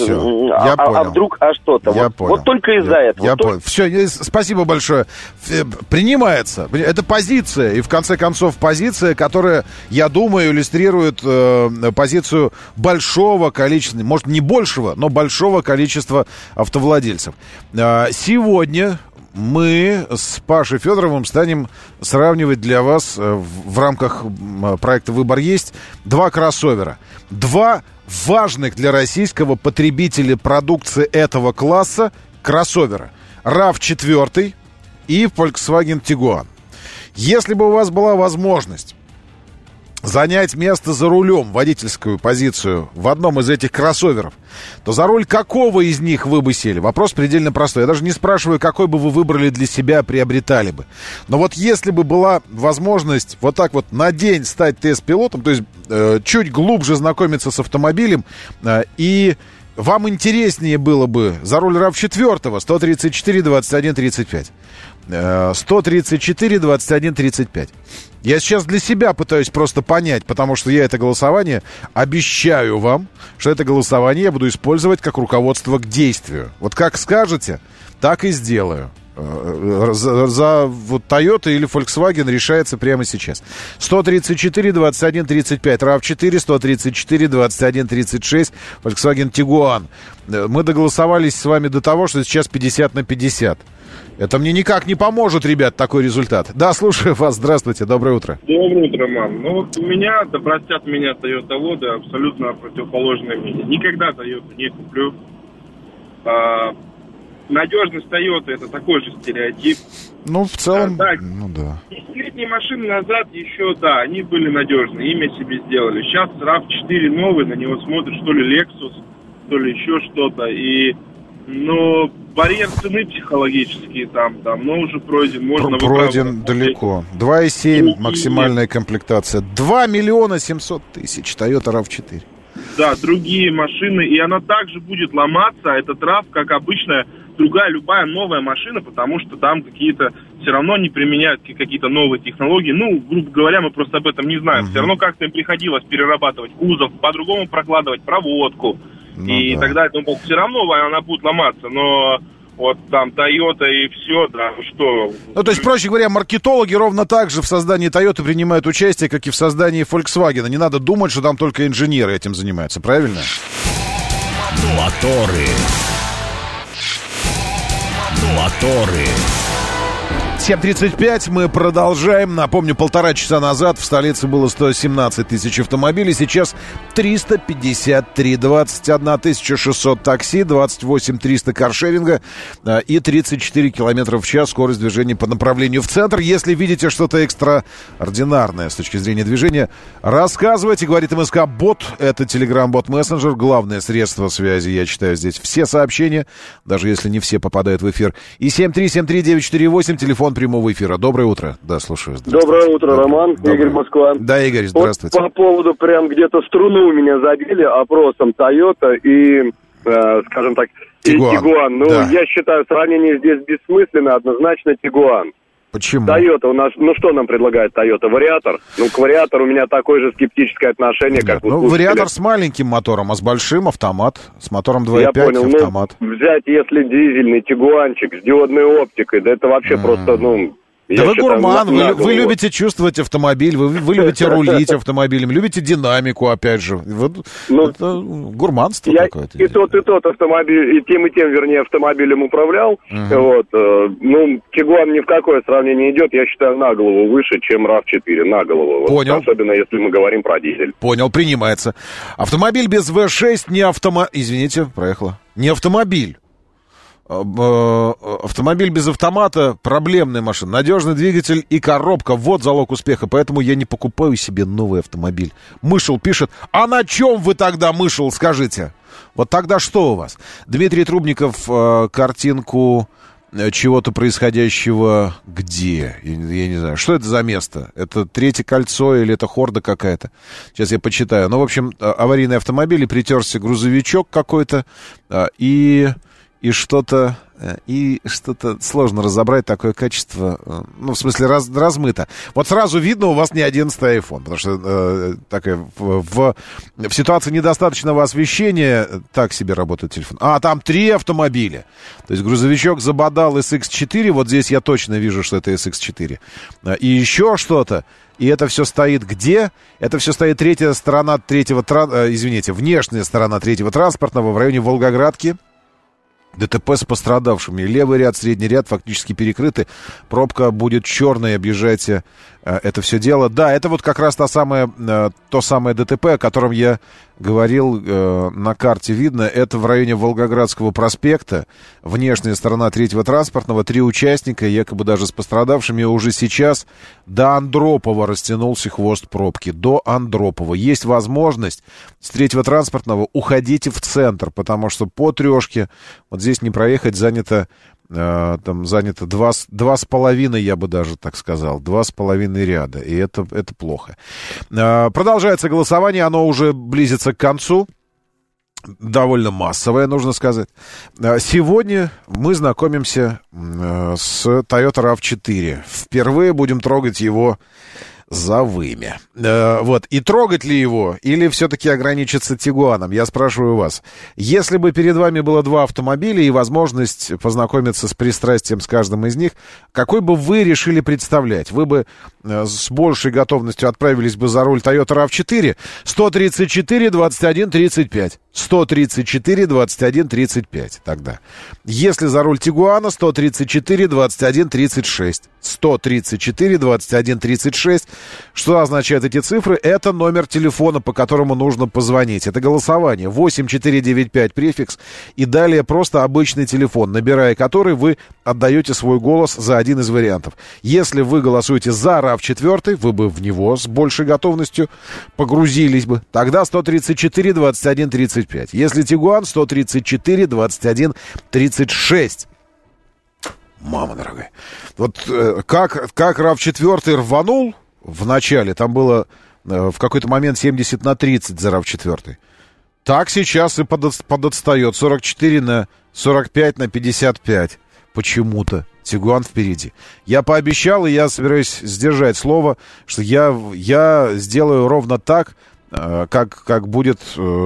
а вдруг, что-то. Вот только из-за этого. Я понял. Все, спасибо большое. Принимается. Это позиция, и в конце концов позиция, которая, я думаю, иллюстрирует позицию большого количества, может не большего, но большого количества автовладельцев. Сегодня мы с Пашей Федоровым станем сравнивать для вас в рамках проекта «Выбор есть» два кроссовера. Два важных для российского потребителя продукции этого класса кроссовера. RAV4 и Volkswagen Tiguan. Если бы у вас была возможность занять место за рулем, водительскую позицию в одном из этих кроссоверов, то за руль какого из них вы бы сели? Вопрос предельно простой. Я даже не спрашиваю, какой бы вы выбрали для себя, приобретали бы. Но вот если бы была возможность вот так вот на день стать тест-пилотом, то есть чуть глубже знакомиться с автомобилем и вам интереснее было бы за руль RAV4 134 21 35. 134 21 35. Я сейчас для себя пытаюсь просто понять, потому что я это голосование, обещаю вам, что это голосование я буду использовать как руководство к действию. Вот как скажете, так и сделаю. За вот Toyota или Volkswagen решается прямо сейчас. 134 21 35 RAV4, 134 21 36 Volkswagen Tiguan. Мы доголосовались с вами до того, что сейчас 50/50. Это мне никак не поможет, ребят, такой результат. Да, слушаю вас. Здравствуйте, доброе утро. Доброе утро, Роман. Ну вот у меня, да простят меня Toyota-воды, абсолютно противоположное мнение. Никогда Toyota не куплю. Надежность Toyota — это такой же стереотип. Ну, в целом, да. Ну да. Десятилетние машины назад еще, да, они были надежны, имя себе сделали. Сейчас RAV4 новый, на него смотрит то ли Lexus, то ли еще что-то. И, ну, барьер цены психологический там, но уже пройден. Можно пройден далеко. 2,7 максимальная комплектация. 2 миллиона 700 тысяч Toyota RAV4. Да, другие машины, и она также будет ломаться, этот RAV, как обычная другая любая новая машина, потому что там какие-то все равно не применяют какие-то новые технологии. Ну, грубо говоря, мы просто об этом не знаем. Все равно как-то им приходилось перерабатывать кузов, по-другому прокладывать проводку. Ну, и да. Тогда это все равно она будет ломаться, но вот там Toyota и все, да, что... Ну, то есть, проще говоря, маркетологи ровно так же в создании Toyota принимают участие, как и в создании Volkswagen. Не надо думать, что там только инженеры этим занимаются, правильно? Моторы. 7:35, мы продолжаем. Напомню, 1,5 часа назад в столице было 117 тысяч автомобилей, сейчас 353, 21 600 такси, 28 300 каршеринга и 34 километра в час скорость движения по направлению в центр. Если видите что-то экстраординарное с точки зрения движения, рассказывайте, говорит МСК-бот, это Telegram-бот-мессенджер, главное средство связи, я читаю здесь все сообщения, даже если не все попадают в эфир. И 7373948, телефон прямого эфира. Доброе утро. Да, слушаю. Доброе утро, Роман. Доброе. Игорь, Москва. Да, Игорь, здравствуйте. Вот по поводу прям где-то струну у меня задели опросом Toyota и, скажем так, Tiguan. Ну, да. Я считаю, сравнение здесь бессмысленно, однозначно Tiguan. Почему? Toyota у нас, ну что нам предлагает Toyota? Вариатор? Ну, к вариатору у меня такое же скептическое отношение, как у слушателя. Вариатор с маленьким мотором, а с большим автомат. С мотором 2.5 автомат. Ну, взять, если дизельный Тигуанчик с диодной оптикой, да это вообще просто, ну... Да вы гурман, вы любите чувствовать автомобиль, вы любите рулить автомобилем, любите динамику, опять же. Это гурманство какое-то. И тот автомобиль, и тем, вернее, автомобилем управлял. Вот. Ну, Тигуан ни в какое сравнение идет, я считаю, на голову выше, чем RAV4, на голову. Понял. Вот, особенно, если мы говорим про дизель. Понял, принимается. Автомобиль без V6 не Извините, проехала. Не автомобиль. Автомобиль без автомата — проблемная машина. Надежный двигатель и коробка — вот залог успеха. Поэтому я не покупаю себе новый автомобиль. Мышел пишет: а на чем вы тогда, Мышел, скажите? Вот тогда что у вас? Дмитрий Трубников картинку чего-то происходящего где? Я не знаю. Что это за место? Это Третье кольцо или это хорда какая-то? Сейчас я почитаю. Ну, в общем, аварийный автомобиль, и притерся грузовичок какой-то, и что-то сложно разобрать, такое качество, ну, в смысле, размыто. Вот сразу видно, у вас не 11-й iPhone, потому что в ситуации недостаточного освещения так себе работает телефон. А, там 3 автомобиля. То есть грузовичок забодал SX4, вот здесь я точно вижу, что это SX4. И еще что-то. И это все стоит где? Это все стоит внешняя сторона третьего транспортного в районе Волгоградки. ДТП с пострадавшими. Левый ряд, средний ряд фактически перекрыты. Пробка будет черной, объезжайте это все дело. Да, это вот как раз то самое ДТП, о котором я говорил, на карте видно. Это в районе Волгоградского проспекта. Внешняя сторона третьего транспортного. 3 участника, якобы даже с пострадавшими. Уже сейчас до Андропова растянулся хвост пробки. До Андропова. Есть возможность с третьего транспортного уходите в центр, потому что по трешке вот здесь не проехать, занято 2,5, я бы даже так сказал, 2,5 ряда, и это плохо. Продолжается голосование, оно уже близится к концу. довольно массовая, нужно сказать. Сегодня мы знакомимся с Toyota RAV4. Впервые будем трогать его за вымя. Вот. И трогать ли его, или все-таки ограничиться Тигуаном? Я спрашиваю вас. Если бы перед вами было два автомобиля и возможность познакомиться с пристрастием с каждым из них, какой бы вы решили представлять? Вы бы с большей готовностью отправились бы за руль Toyota RAV4? 134 21 35. 134 21 35 тогда. Если за руль Тигуана, 134 21 36. 134 21 36. Что означают эти цифры? Это номер телефона, по которому нужно позвонить. Это голосование. 8495 префикс. И далее просто обычный телефон, набирая который вы отдаете свой голос за один из вариантов. Если вы голосуете за RAV4, вы бы в него с большей готовностью погрузились бы. Тогда 134 21 35. Если Тигуан, 134 21 36. Мама дорогая. Вот как RAV4 рванул в начале, там было в какой-то момент 70 на 30 за RAV4. Так сейчас и подотстает. 44 на 45 на 55. Почему-то Тигуан впереди. Я пообещал, и я собираюсь сдержать слово, что я сделаю ровно так, как будет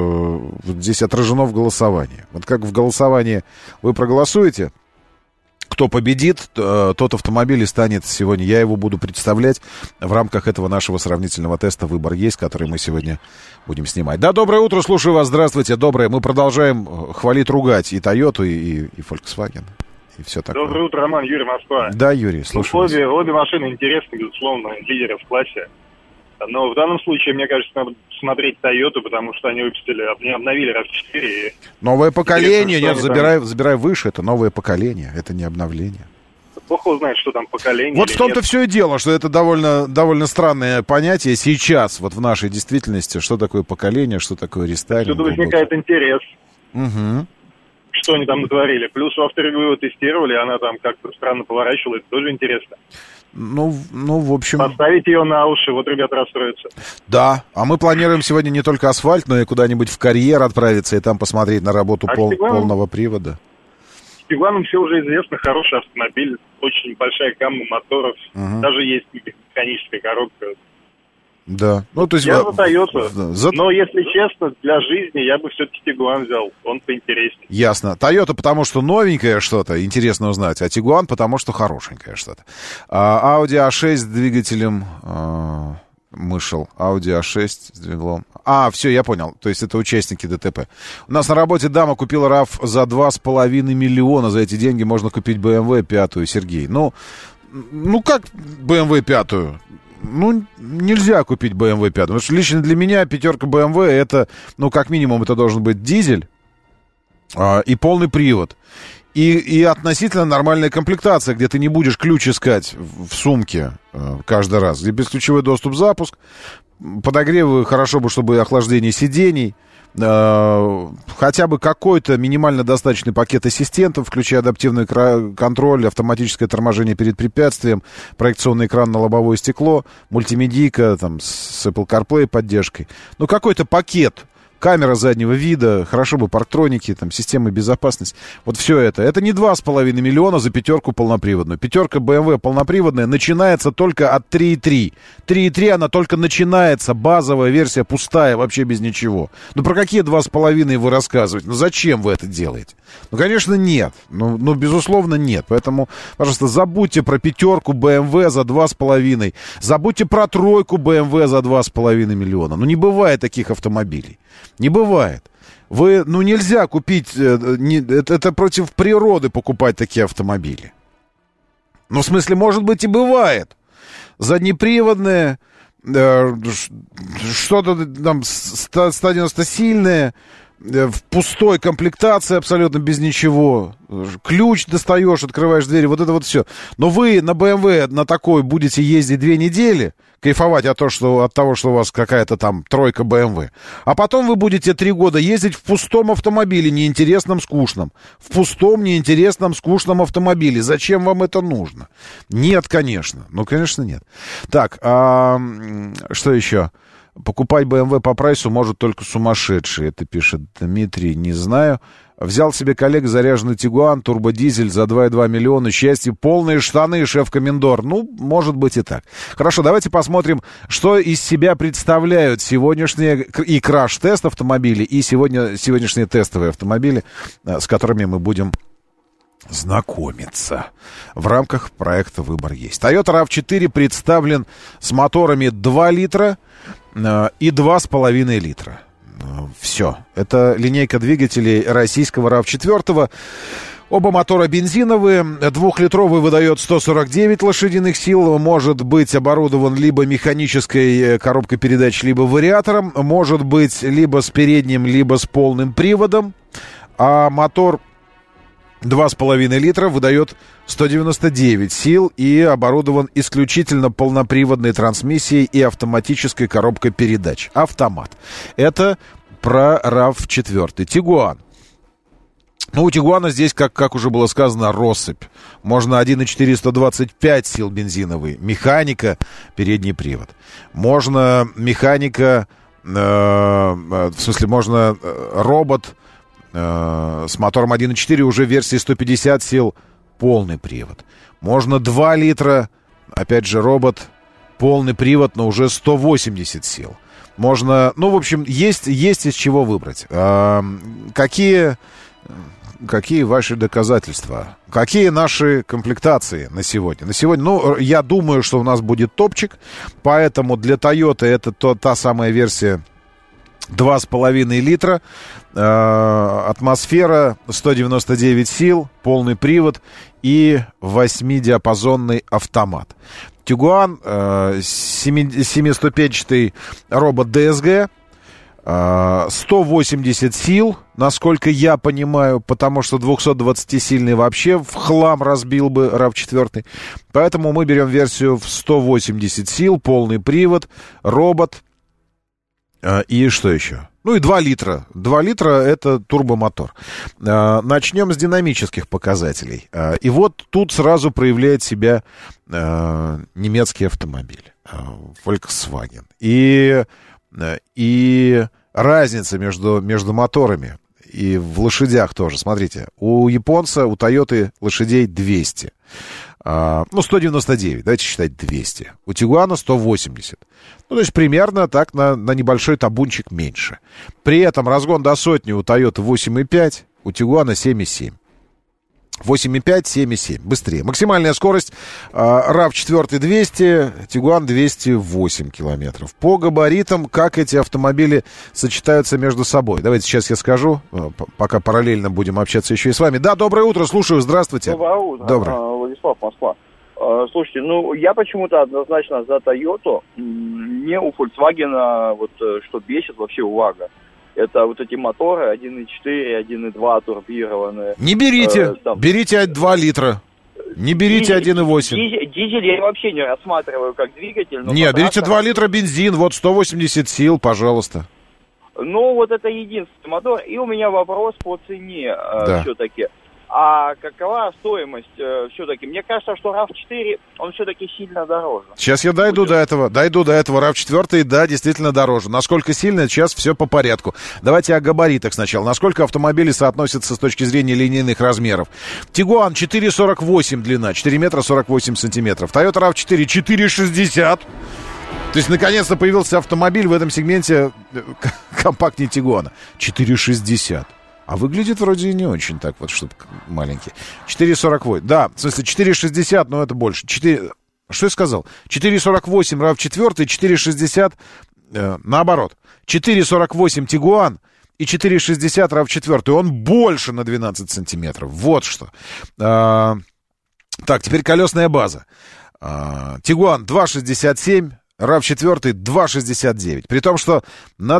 здесь отражено в голосовании. Вот как в голосовании вы проголосуете, кто победит, тот автомобиль и станет сегодня. Я его буду представлять в рамках этого нашего сравнительного теста «Выбор есть», который мы сегодня будем снимать. Да, доброе утро, слушаю вас, здравствуйте, доброе. Мы продолжаем хвалить, ругать и Тойоту, и Volkswagen, и все такое. Доброе утро, Роман, Юрий, Москва. Да, Юрий, слушаю вас. Обе машины интересны, безусловно, лидеры в классе. Но в данном случае, мне кажется, надо смотреть Toyota, потому что они обновили RAV4. Новое поколение, нет, забирай выше, это новое поколение, это не обновление. Бог его знает, что там поколение. Вот в том-то все и дело, что это довольно странное понятие сейчас, вот в нашей действительности, что такое поколение, что такое рестайлинг. Тут возникает интерес. Угу. Что они там натворили. Плюс в авторевью его тестировали, она там как-то странно поворачивала, это тоже интересно. Ну, в общем... Поставить ее на уши, вот ребята расстроятся. Да, а мы планируем сегодня не только асфальт, но и куда-нибудь в карьер отправиться и там посмотреть на работу полного привода. С Тигуаном все уже известно, хороший автомобиль, очень большая гамма моторов, даже есть механическая коробка. Да. Ну, то есть я за Toyota, но, если честно, для жизни я бы все-таки Тигуан взял, он поинтереснее. Ясно. Toyota, потому что новенькое что-то, интересно узнать, а Тигуан, потому что хорошенькое что-то. Audi A6 с двигателем мышел. Audi A6 с двиглом. Все, я понял. То есть это участники ДТП. У нас на работе дама купила RAV за 2,5 миллиона. За эти деньги можно купить BMW 5-ю, Сергей. Ну как BMW 5-ю? Ну, нельзя купить BMW 5. Потому что лично для меня пятерка BMW это, как минимум, это должен быть дизель и полный привод. И относительно нормальная комплектация, где ты не будешь ключ искать в сумке каждый раз. Где бесключевой доступ, запуск, подогревы, хорошо бы, чтобы охлаждение сидений. Хотя бы какой-то минимально достаточный пакет ассистентов, включая адаптивный контроль, автоматическое торможение перед препятствием, проекционный экран на лобовое стекло, мультимедийка там, с Apple CarPlay поддержкой. Какой-то пакет. Камера заднего вида, хорошо бы парктроники, там, системы безопасности. Вот все это. Это не 2,5 миллиона за пятерку полноприводную. Пятерка BMW полноприводная начинается только от 3.3. 3.3 она только начинается. Базовая версия пустая, вообще без ничего. Про какие 2,5 вы рассказываете? Зачем вы это делаете? Конечно, нет. Безусловно, нет. Поэтому, пожалуйста, забудьте про пятерку BMW за 2,5. Забудьте про тройку BMW за 2,5 миллиона. Не бывает таких автомобилей. Не бывает. Нельзя купить, это против природы покупать такие автомобили. В смысле, может быть, и бывает. Заднеприводные, что-то там 190 сильное, в пустой комплектации абсолютно без ничего. Ключ достаешь, открываешь двери, вот это вот все. Но вы на BMW на такой будете ездить 2 недели, кайфовать от того, что у вас какая-то там тройка BMW. А потом вы будете 3 года ездить в пустом автомобиле, неинтересном, скучном. В пустом, неинтересном, скучном автомобиле. Зачем вам это нужно? Нет, конечно. Конечно, нет. Так, что еще? покупать BMW по прайсу может только сумасшедший. Это пишет Дмитрий, не знаю. Взял себе коллега заряженный Тигуан, турбодизель за 2,2 миллиона. Счастье, полные штаны, шеф-комендор. Ну, может быть и так. Хорошо, давайте посмотрим, что из себя представляют сегодняшние и краш-тест автомобилей, и сегодняшние тестовые автомобили, с которыми мы будем знакомиться в рамках проекта «Выбор есть». Toyota RAV4 представлен с моторами 2 литра и 2,5 литра. Все. Это линейка двигателей российского RAV4. Оба мотора бензиновые. 2-литровый выдает 149 лошадиных сил. Может быть оборудован либо механической коробкой передач, либо вариатором. Может быть либо с передним, либо с полным приводом. А мотор 2,5 литра выдает 199 сил и оборудован исключительно полноприводной трансмиссией и автоматической коробкой передач. Автомат. Это про RAV4. Тигуан. Ну, у Тигуана здесь, как уже было сказано, россыпь. Можно 1,4 125 сил бензиновый. Механика, передний привод. Можно механика, в смысле, можно робот с мотором 1,4 уже версии 150 сил, полный привод. Можно 2 литра, опять же, робот, полный привод, но уже 180 сил. Можно, ну, в общем, есть из чего выбрать. Какие ваши доказательства? Какие наши комплектации на сегодня? На сегодня, ну, я думаю, что у нас будет топчик, поэтому для Toyota это та самая версия 2,5 литра, атмосфера, 199 сил, полный привод и 8-диапазонный автомат. Тигуан, 7-ступенчатый робот DSG, 180 сил, насколько я понимаю, потому что 220-сильный вообще в хлам разбил бы RAV4. Поэтому мы берем версию в 180 сил, полный привод, робот. И что еще? Ну и 2 литра. 2 литра — это турбомотор. Начнем с динамических показателей. И вот тут сразу проявляет себя немецкий автомобиль Volkswagen. И разница между моторами и в лошадях тоже. Смотрите, у японца, у Toyota лошадей 200. 199, давайте считать 200. У Тигуана 180. Ну, то есть примерно так на небольшой табунчик меньше. При этом разгон до сотни у Toyota 8,5, у Тигуана 7,7. 8,5, 7,7. Быстрее. Максимальная скорость RAV4 200, Тигуан 208 километров. По габаритам, как эти автомобили сочетаются между собой. Давайте сейчас я скажу, пока параллельно будем общаться еще и с вами. Да, доброе утро, слушаю, здравствуйте. Доброе утро. Доброе. Владислав, Москва. Слушайте, ну, я почему-то однозначно за Toyota, не у Volkswagen, вот что бесит вообще у Вага. Это вот эти моторы 1.4, 1.2 турбированные. Не берите, берите 2 литра. Не берите 1.8. Дизель я вообще не рассматриваю как двигатель. Нет, берите 2 литра бензин, вот 180 сил, пожалуйста. Ну, вот это единственный мотор. И у меня вопрос по цене все-таки. А какова стоимость все-таки? Мне кажется, что RAV4, он все-таки сильно дороже. Сейчас я дойду до этого. RAV4, да, действительно дороже. Насколько сильно, сейчас все по порядку. Давайте о габаритах сначала. Насколько автомобили соотносятся с точки зрения линейных размеров? Тигуан 4,48 длина, 4 метра 48 сантиметров. Toyota RAV4 4,60. То есть, наконец-то появился автомобиль в этом сегменте компактнее Тигуана. 4,60. А выглядит вроде и не очень так вот, чтобы маленький. 4,48. Да, в смысле 4,60, но это больше. 4... Что я сказал? 4,48 RAV4, 4,60... наоборот. 4,48 Тигуан и 4,60 RAV4. Он больше на 12 сантиметров. Вот что. Так, теперь колесная база. Тигуан 2,67. RAV4 2,69. При том, что на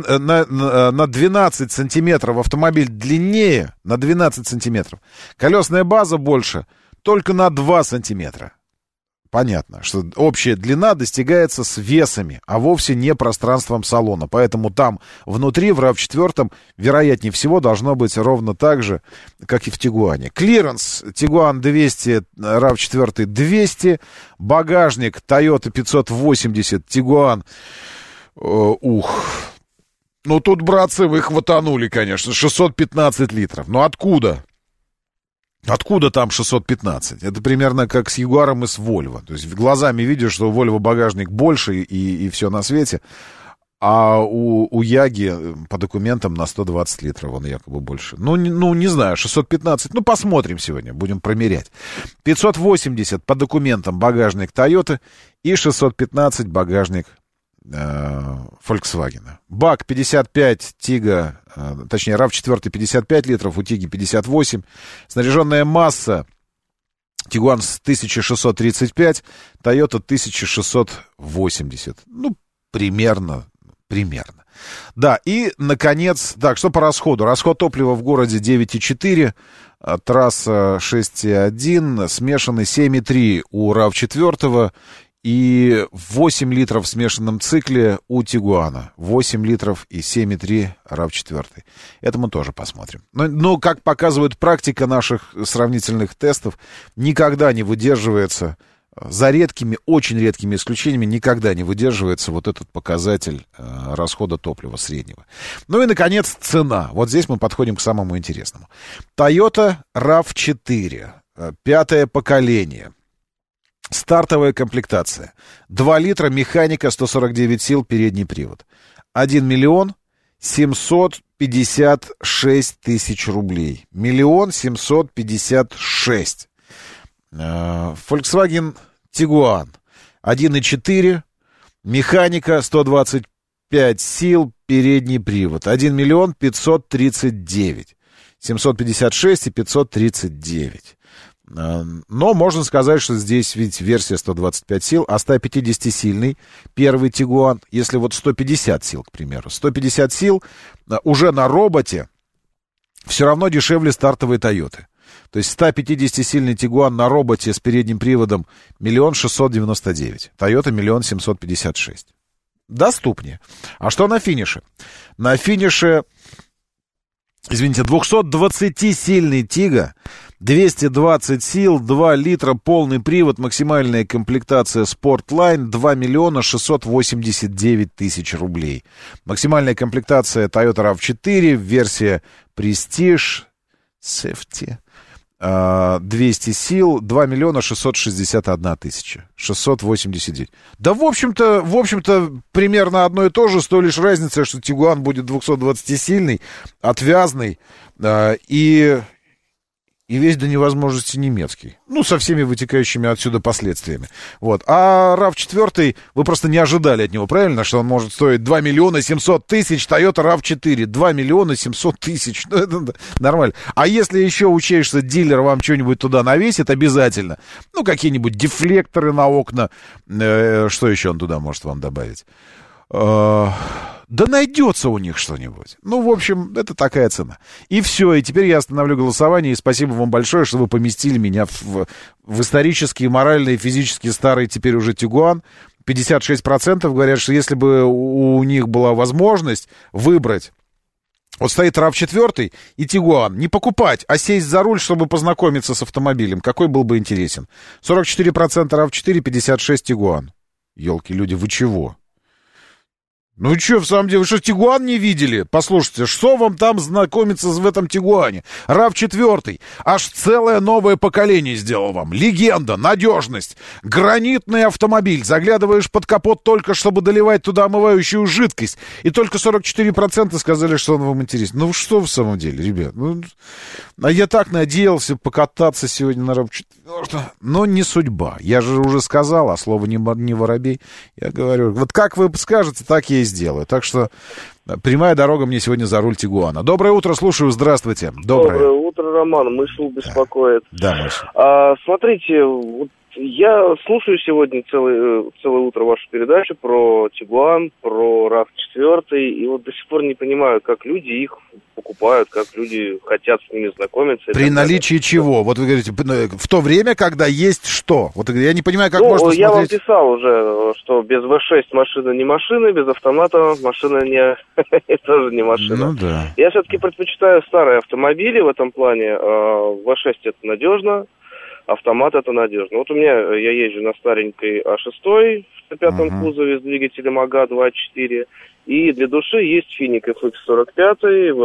12 сантиметров автомобиль длиннее, на 12 сантиметров. Колесная база больше только на 2 сантиметра. Понятно, что общая длина достигается с весами, а вовсе не пространством салона. Поэтому там внутри, в RAV4, вероятнее всего, должно быть ровно так же, как и в Тигуане. Клиренс Тигуан 200, RAV4 200. Багажник Toyota 580, Тигуан Ну, тут, братцы, вы хватанули, конечно, 615 литров. Ну, откуда? Откуда там 615? Это примерно как с Ягуаром и с Вольво. То есть глазами видишь, что у Вольво багажник больше и все на свете. А у Яги по документам на 120 литров он якобы больше. Ну, не знаю, 615. Ну, посмотрим сегодня, будем промерять. 580 по документам багажник Toyota и 615 багажник Volkswagen. Бак 55, Тига, точнее, RAV4 55 литров, у Тиги 58. Снаряженная масса Тигуан 1635, Toyota 1680. Ну, примерно. Да, и, наконец, так, что по расходу? Расход топлива в городе 9,4, трасса 6,1, смешанный 7,3 у RAV4 и 8 литров в смешанном цикле у Тигуана. 8 литров и 7,3 RAV4. Это мы тоже посмотрим. Но, как показывает практика наших сравнительных тестов, никогда не выдерживается... За редкими, очень редкими исключениями никогда не выдерживается вот этот показатель расхода топлива среднего. Ну и, наконец, цена. Вот здесь мы подходим к самому интересному. Toyota RAV4, 5-е поколение. Стартовая комплектация. 2 литра, механика, 149 сил, передний привод. 1 миллион 756 тысяч рублей. 1 756 000. Volkswagen Tiguan 1.4, механика, 125 сил, передний привод. 1 миллион 539. 756 и 539. Но можно сказать, что здесь ведь версия 125 сил, а 150-сильный первый Tiguan, если вот 150 сил, к примеру, 150 сил уже на роботе все равно дешевле стартовой Toyota. То есть 150-сильный Tiguan на роботе с передним приводом 1 699 000. Toyota 1 756 000. Доступнее. А что на финише? На финише, извините, 220-сильный Тига, 220 сил, 2 литра, полный привод, максимальная комплектация Sportline 2 689 000 рублей. Максимальная комплектация Toyota RAV4, версия Prestige, Safety. 200 сил, 2 661 000. 689. Да, в общем-то, примерно одно и то же, с той лишь разницей, что Tiguan будет 220-сильный, отвязный и весь до невозможности немецкий. Ну, со всеми вытекающими отсюда последствиями. Вот. А RAV4, вы просто не ожидали от него, правильно, что он может стоить 2 700 000, Toyota RAV4, 2 700 000. Ну, это нормально. А если еще учесть, что дилер вам что-нибудь туда навесит обязательно, ну, какие-нибудь дефлекторы на окна, что еще он туда может вам добавить? Да найдется у них что-нибудь. Ну, в общем, это такая цена. И все, и теперь я остановлю голосование, и спасибо вам большое, что вы поместили меня в исторический, моральный и физически старый теперь уже Tiguan. 56% говорят, что если бы у них была возможность выбрать, вот стоит RAV4 и Tiguan, не покупать, а сесть за руль, чтобы познакомиться с автомобилем, какой был бы интересен. 44% RAV4, 56% Tiguan. Ёлки, люди, вы чего? Ну что, в самом деле, вы что, Tiguan не видели? Послушайте, что вам там знакомиться в этом Тигуане? RAV4, аж целое новое поколение сделал вам. Легенда, надежность, гранитный автомобиль. Заглядываешь под капот только, чтобы доливать туда омывающую жидкость. И только 44% сказали, что он вам интересен. Ну что в самом деле, ребят? Ну, а я так надеялся покататься сегодня на RAV4. Но не судьба. Я же уже сказал, а слово не воробей. Я говорю, вот как вы скажете, так я и сделаю. Так что прямая дорога мне сегодня за руль Тигуана. Доброе утро, слушаю, здравствуйте. Доброе утро, Роман. Мысль беспокоит. Да, Мысль. Смотрите, вот я слушаю сегодня целое утро вашу передачу про Tiguan, про RAV4, и вот до сих пор не понимаю, как люди их покупают, как люди хотят с ними знакомиться. При наличии чего? Вот вы говорите, в то время, когда есть что? Вот я не понимаю, как можно смотреть... Я вам писал уже, что без V6 машина не машина, без автомата машина тоже не машина. Ну да. Я все-таки предпочитаю старые автомобили в этом плане. V6 это надежно. автомат это надежно. Вот у меня, я езжу на старенькой А6 в 105-м кузове с двигателем АГА 2.4, и для души есть Финик FX45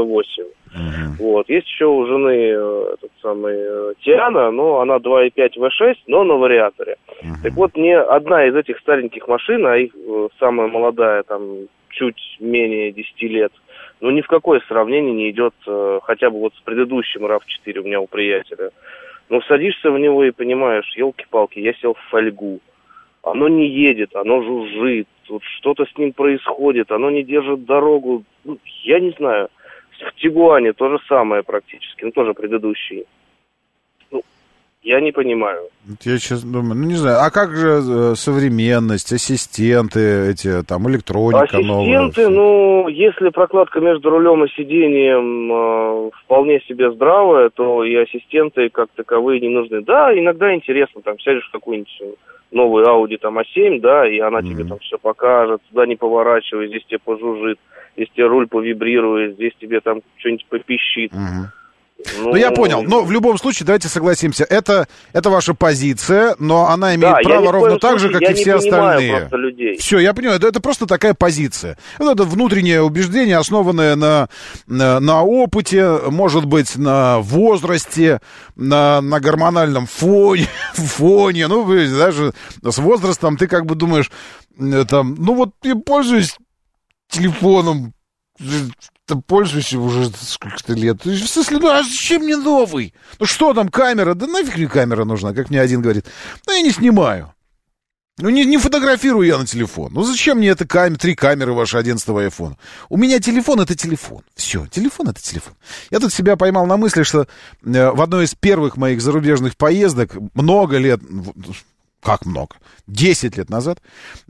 V8. Вот. Есть еще у жены этот самый Тиана, но она 2.5 V6, но на вариаторе. Так вот, мне одна из этих стареньких машин, а их самая молодая, там, чуть менее 10 лет, ну, ни в какое сравнение не идет хотя бы вот с предыдущим RAV4 у меня у приятеля. Ну, садишься в него и понимаешь, елки-палки, я сел в фольгу. Оно не едет, оно жужжит, вот что-то с ним происходит, оно не держит дорогу. Ну, я не знаю. В Тигуане то же самое практически, ну, тоже предыдущий. Ну, я не понимаю. Я сейчас думаю, ну, не знаю, а как же современность, ассистенты эти, там, электроника новая? Ассистенты, ну, если прокладка между рулем и сиденьем вполне себе здравая, то и ассистенты как таковые не нужны. Да, иногда интересно, там, сядешь в какую-нибудь новую Audi, там, A7, да, и она тебе там все покажет, сюда не поворачивай, здесь тебе пожужжит, здесь тебе руль повибрирует, здесь тебе там что-нибудь попищит. Ну, я понял. Но в любом случае, давайте согласимся, это ваша позиция, но она имеет право ровно так же, как и все остальные. Все, я понимаю, это просто такая позиция. Это внутреннее убеждение, основанное на опыте, может быть, на возрасте, на гормональном фоне. Ну, даже с возрастом ты как бы думаешь, там, ну вот я пользуюсь телефоном, пользуюсь уже сколько-то лет. В смысле, ну а зачем мне новый? Ну что там, камера? Да нафиг мне камера нужна, как мне один говорит. Ну я не снимаю. Ну не фотографирую я на телефон. Ну зачем мне это 3 камеры ваши 11-го iPhone? У меня телефон — это телефон. Все, телефон — это телефон. Я тут себя поймал на мысли, что в одной из первых моих зарубежных поездок много лет... Как много? 10 лет назад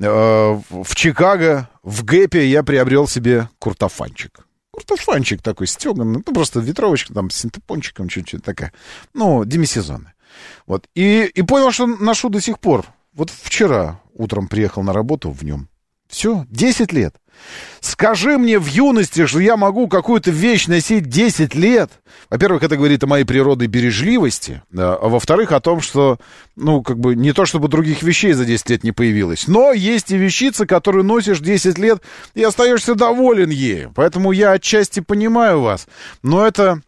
в Чикаго, в Гэпе я приобрел себе куртофанчик. Куртофанчик такой стеганый, ну, просто ветровочка там с синтепончиком чуть-чуть такая. Ну, демисезонная. Вот. И понял, что ношу до сих пор. Вот вчера утром приехал на работу в нем. Все, 10 лет. Скажи мне в юности, что я могу какую-то вещь носить 10 лет. Во-первых, это говорит о моей природной бережливости. А во-вторых, о том, что, ну, как бы, не то чтобы других вещей за 10 лет не появилось. Но есть и вещица, которую носишь 10 лет и остаешься доволен ею. Поэтому я отчасти понимаю вас. Но это...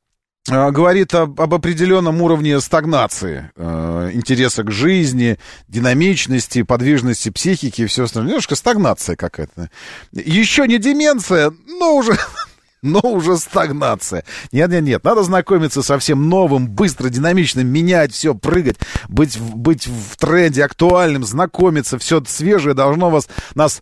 говорит об определенном уровне стагнации, интереса к жизни, динамичности, подвижности психики и все остальное. Немножко стагнация какая-то. Еще не деменция, но уже стагнация. Нет, надо знакомиться со всем новым, быстро, динамичным, менять все, прыгать, быть в тренде, актуальным, знакомиться. Все свежее должно нас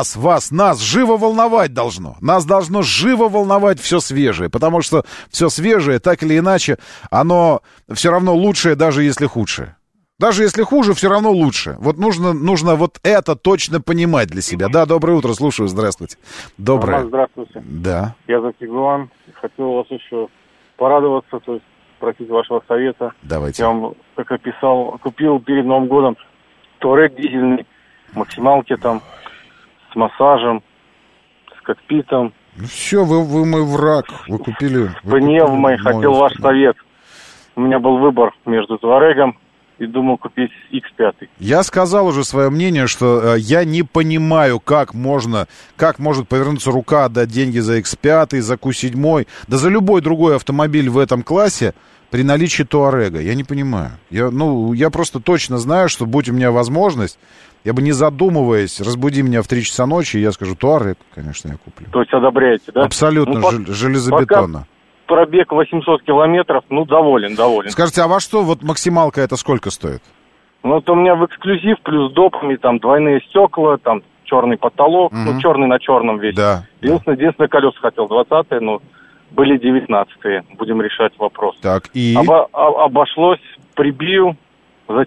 живо волновать должно. Нас должно живо волновать все свежее, потому что все свежее, так или иначе, оно все равно лучшее, даже если худшее. Даже если хуже, все равно лучше. Вот нужно вот это точно понимать для себя. Да, доброе утро, слушаю, здравствуйте. Доброе. Здравствуйте. Да. Я за Тигуан. Хотел вас еще порадоваться, то есть спросить вашего совета. Давайте. Я вам, как описал, купил перед Новым годом Touareg дизельный, максималки там, с массажем, с кокпитом. Ну все, вы мой враг. Вы купили... Пневмой, хотел ваш совет. У меня был выбор между Touareg'ом и думал купить X5. Я сказал уже свое мнение, что я не понимаю, как может повернуться рука, отдать деньги за X5, за Q7, да за любой другой автомобиль в этом классе при наличии Touareg. Я не понимаю. Я просто точно знаю, что будь у меня возможность, я бы не задумываясь, разбуди меня в 3 часа ночи, и я скажу, Touareg, конечно, я куплю. То есть одобряете, да? Абсолютно, железобетонно. Пробег 800 километров, ну, доволен. Скажите, а во что вот максималка это сколько стоит? Ну, это у меня в эксклюзив, плюс допами, там, двойные стекла, там, черный потолок, ну, черный на черном весь. Да. Единственное, колеса хотел 20-е, но были 19-е. Будем решать вопрос. Так, и? Обошлось, прибил за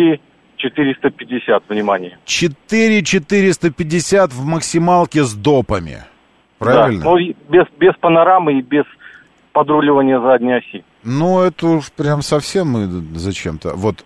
450, внимание. 450 в максималке с допами. Правильно? Да, ну, без панорамы и без подруливания задней оси. Ну, это уж прям совсем мы зачем-то. Вот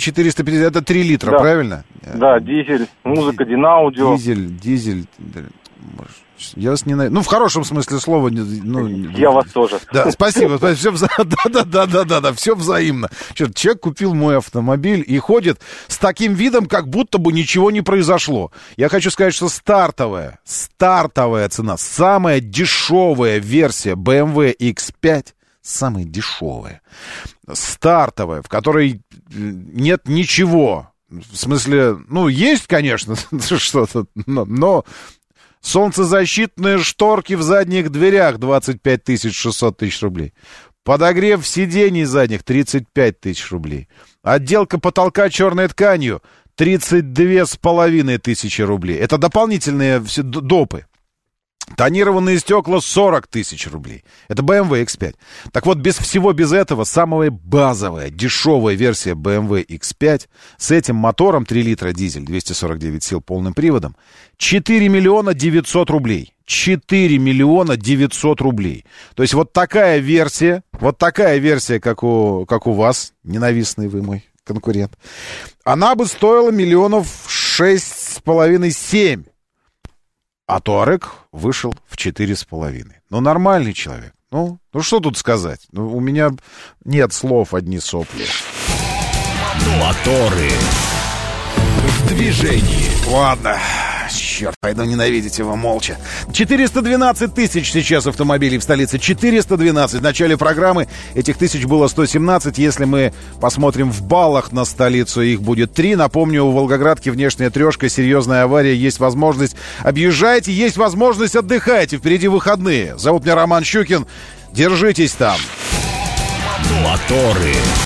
450, это 3 литра, да. Правильно? Да, дизель, музыка, динаудио. Дизель. Я вас ненавижу. Ну, в хорошем смысле слова. Ну, я вас тоже. Да, спасибо. Да, все взаимно. Человек купил мой автомобиль и ходит с таким видом, как будто бы ничего не произошло. Я хочу сказать, что стартовая цена, самая дешевая версия BMW X5, самая дешевая, стартовая, в которой нет ничего. В смысле, ну, есть, конечно, что-то, но... Солнцезащитные шторки в задних дверях 25 600 тысяч рублей. Подогрев сидений задних 35 тысяч рублей. Отделка потолка черной тканью 32,5 тысячи рублей. Это дополнительные все допы. Тонированные стекла 40 тысяч рублей. Это BMW X5. Так вот, без этого, самая базовая, дешевая версия BMW X5 с этим мотором 3 литра дизель, 249 сил, полным приводом, 4 миллиона 900 рублей. 4 миллиона 900 рублей. То есть вот такая версия, как у вас, ненавистный вы мой конкурент, она бы стоила 6,5-7. А Туарек вышел в 4,5. Ну, нормальный человек. Ну, что тут сказать? Ну, у меня нет слов, одни сопли. Моторы в движении. Ладно, черт, пойду ненавидеть его молча. 412 тысяч сейчас автомобилей в столице. 412. В начале программы этих тысяч было 117. Если мы посмотрим в баллах на столицу, их будет 3. Напомню, у Волгоградки внешняя трешка, серьезная авария. Есть возможность, объезжайте, есть возможность, отдыхайте. Впереди выходные. Зовут меня Роман Щукин. Держитесь там. Моторы.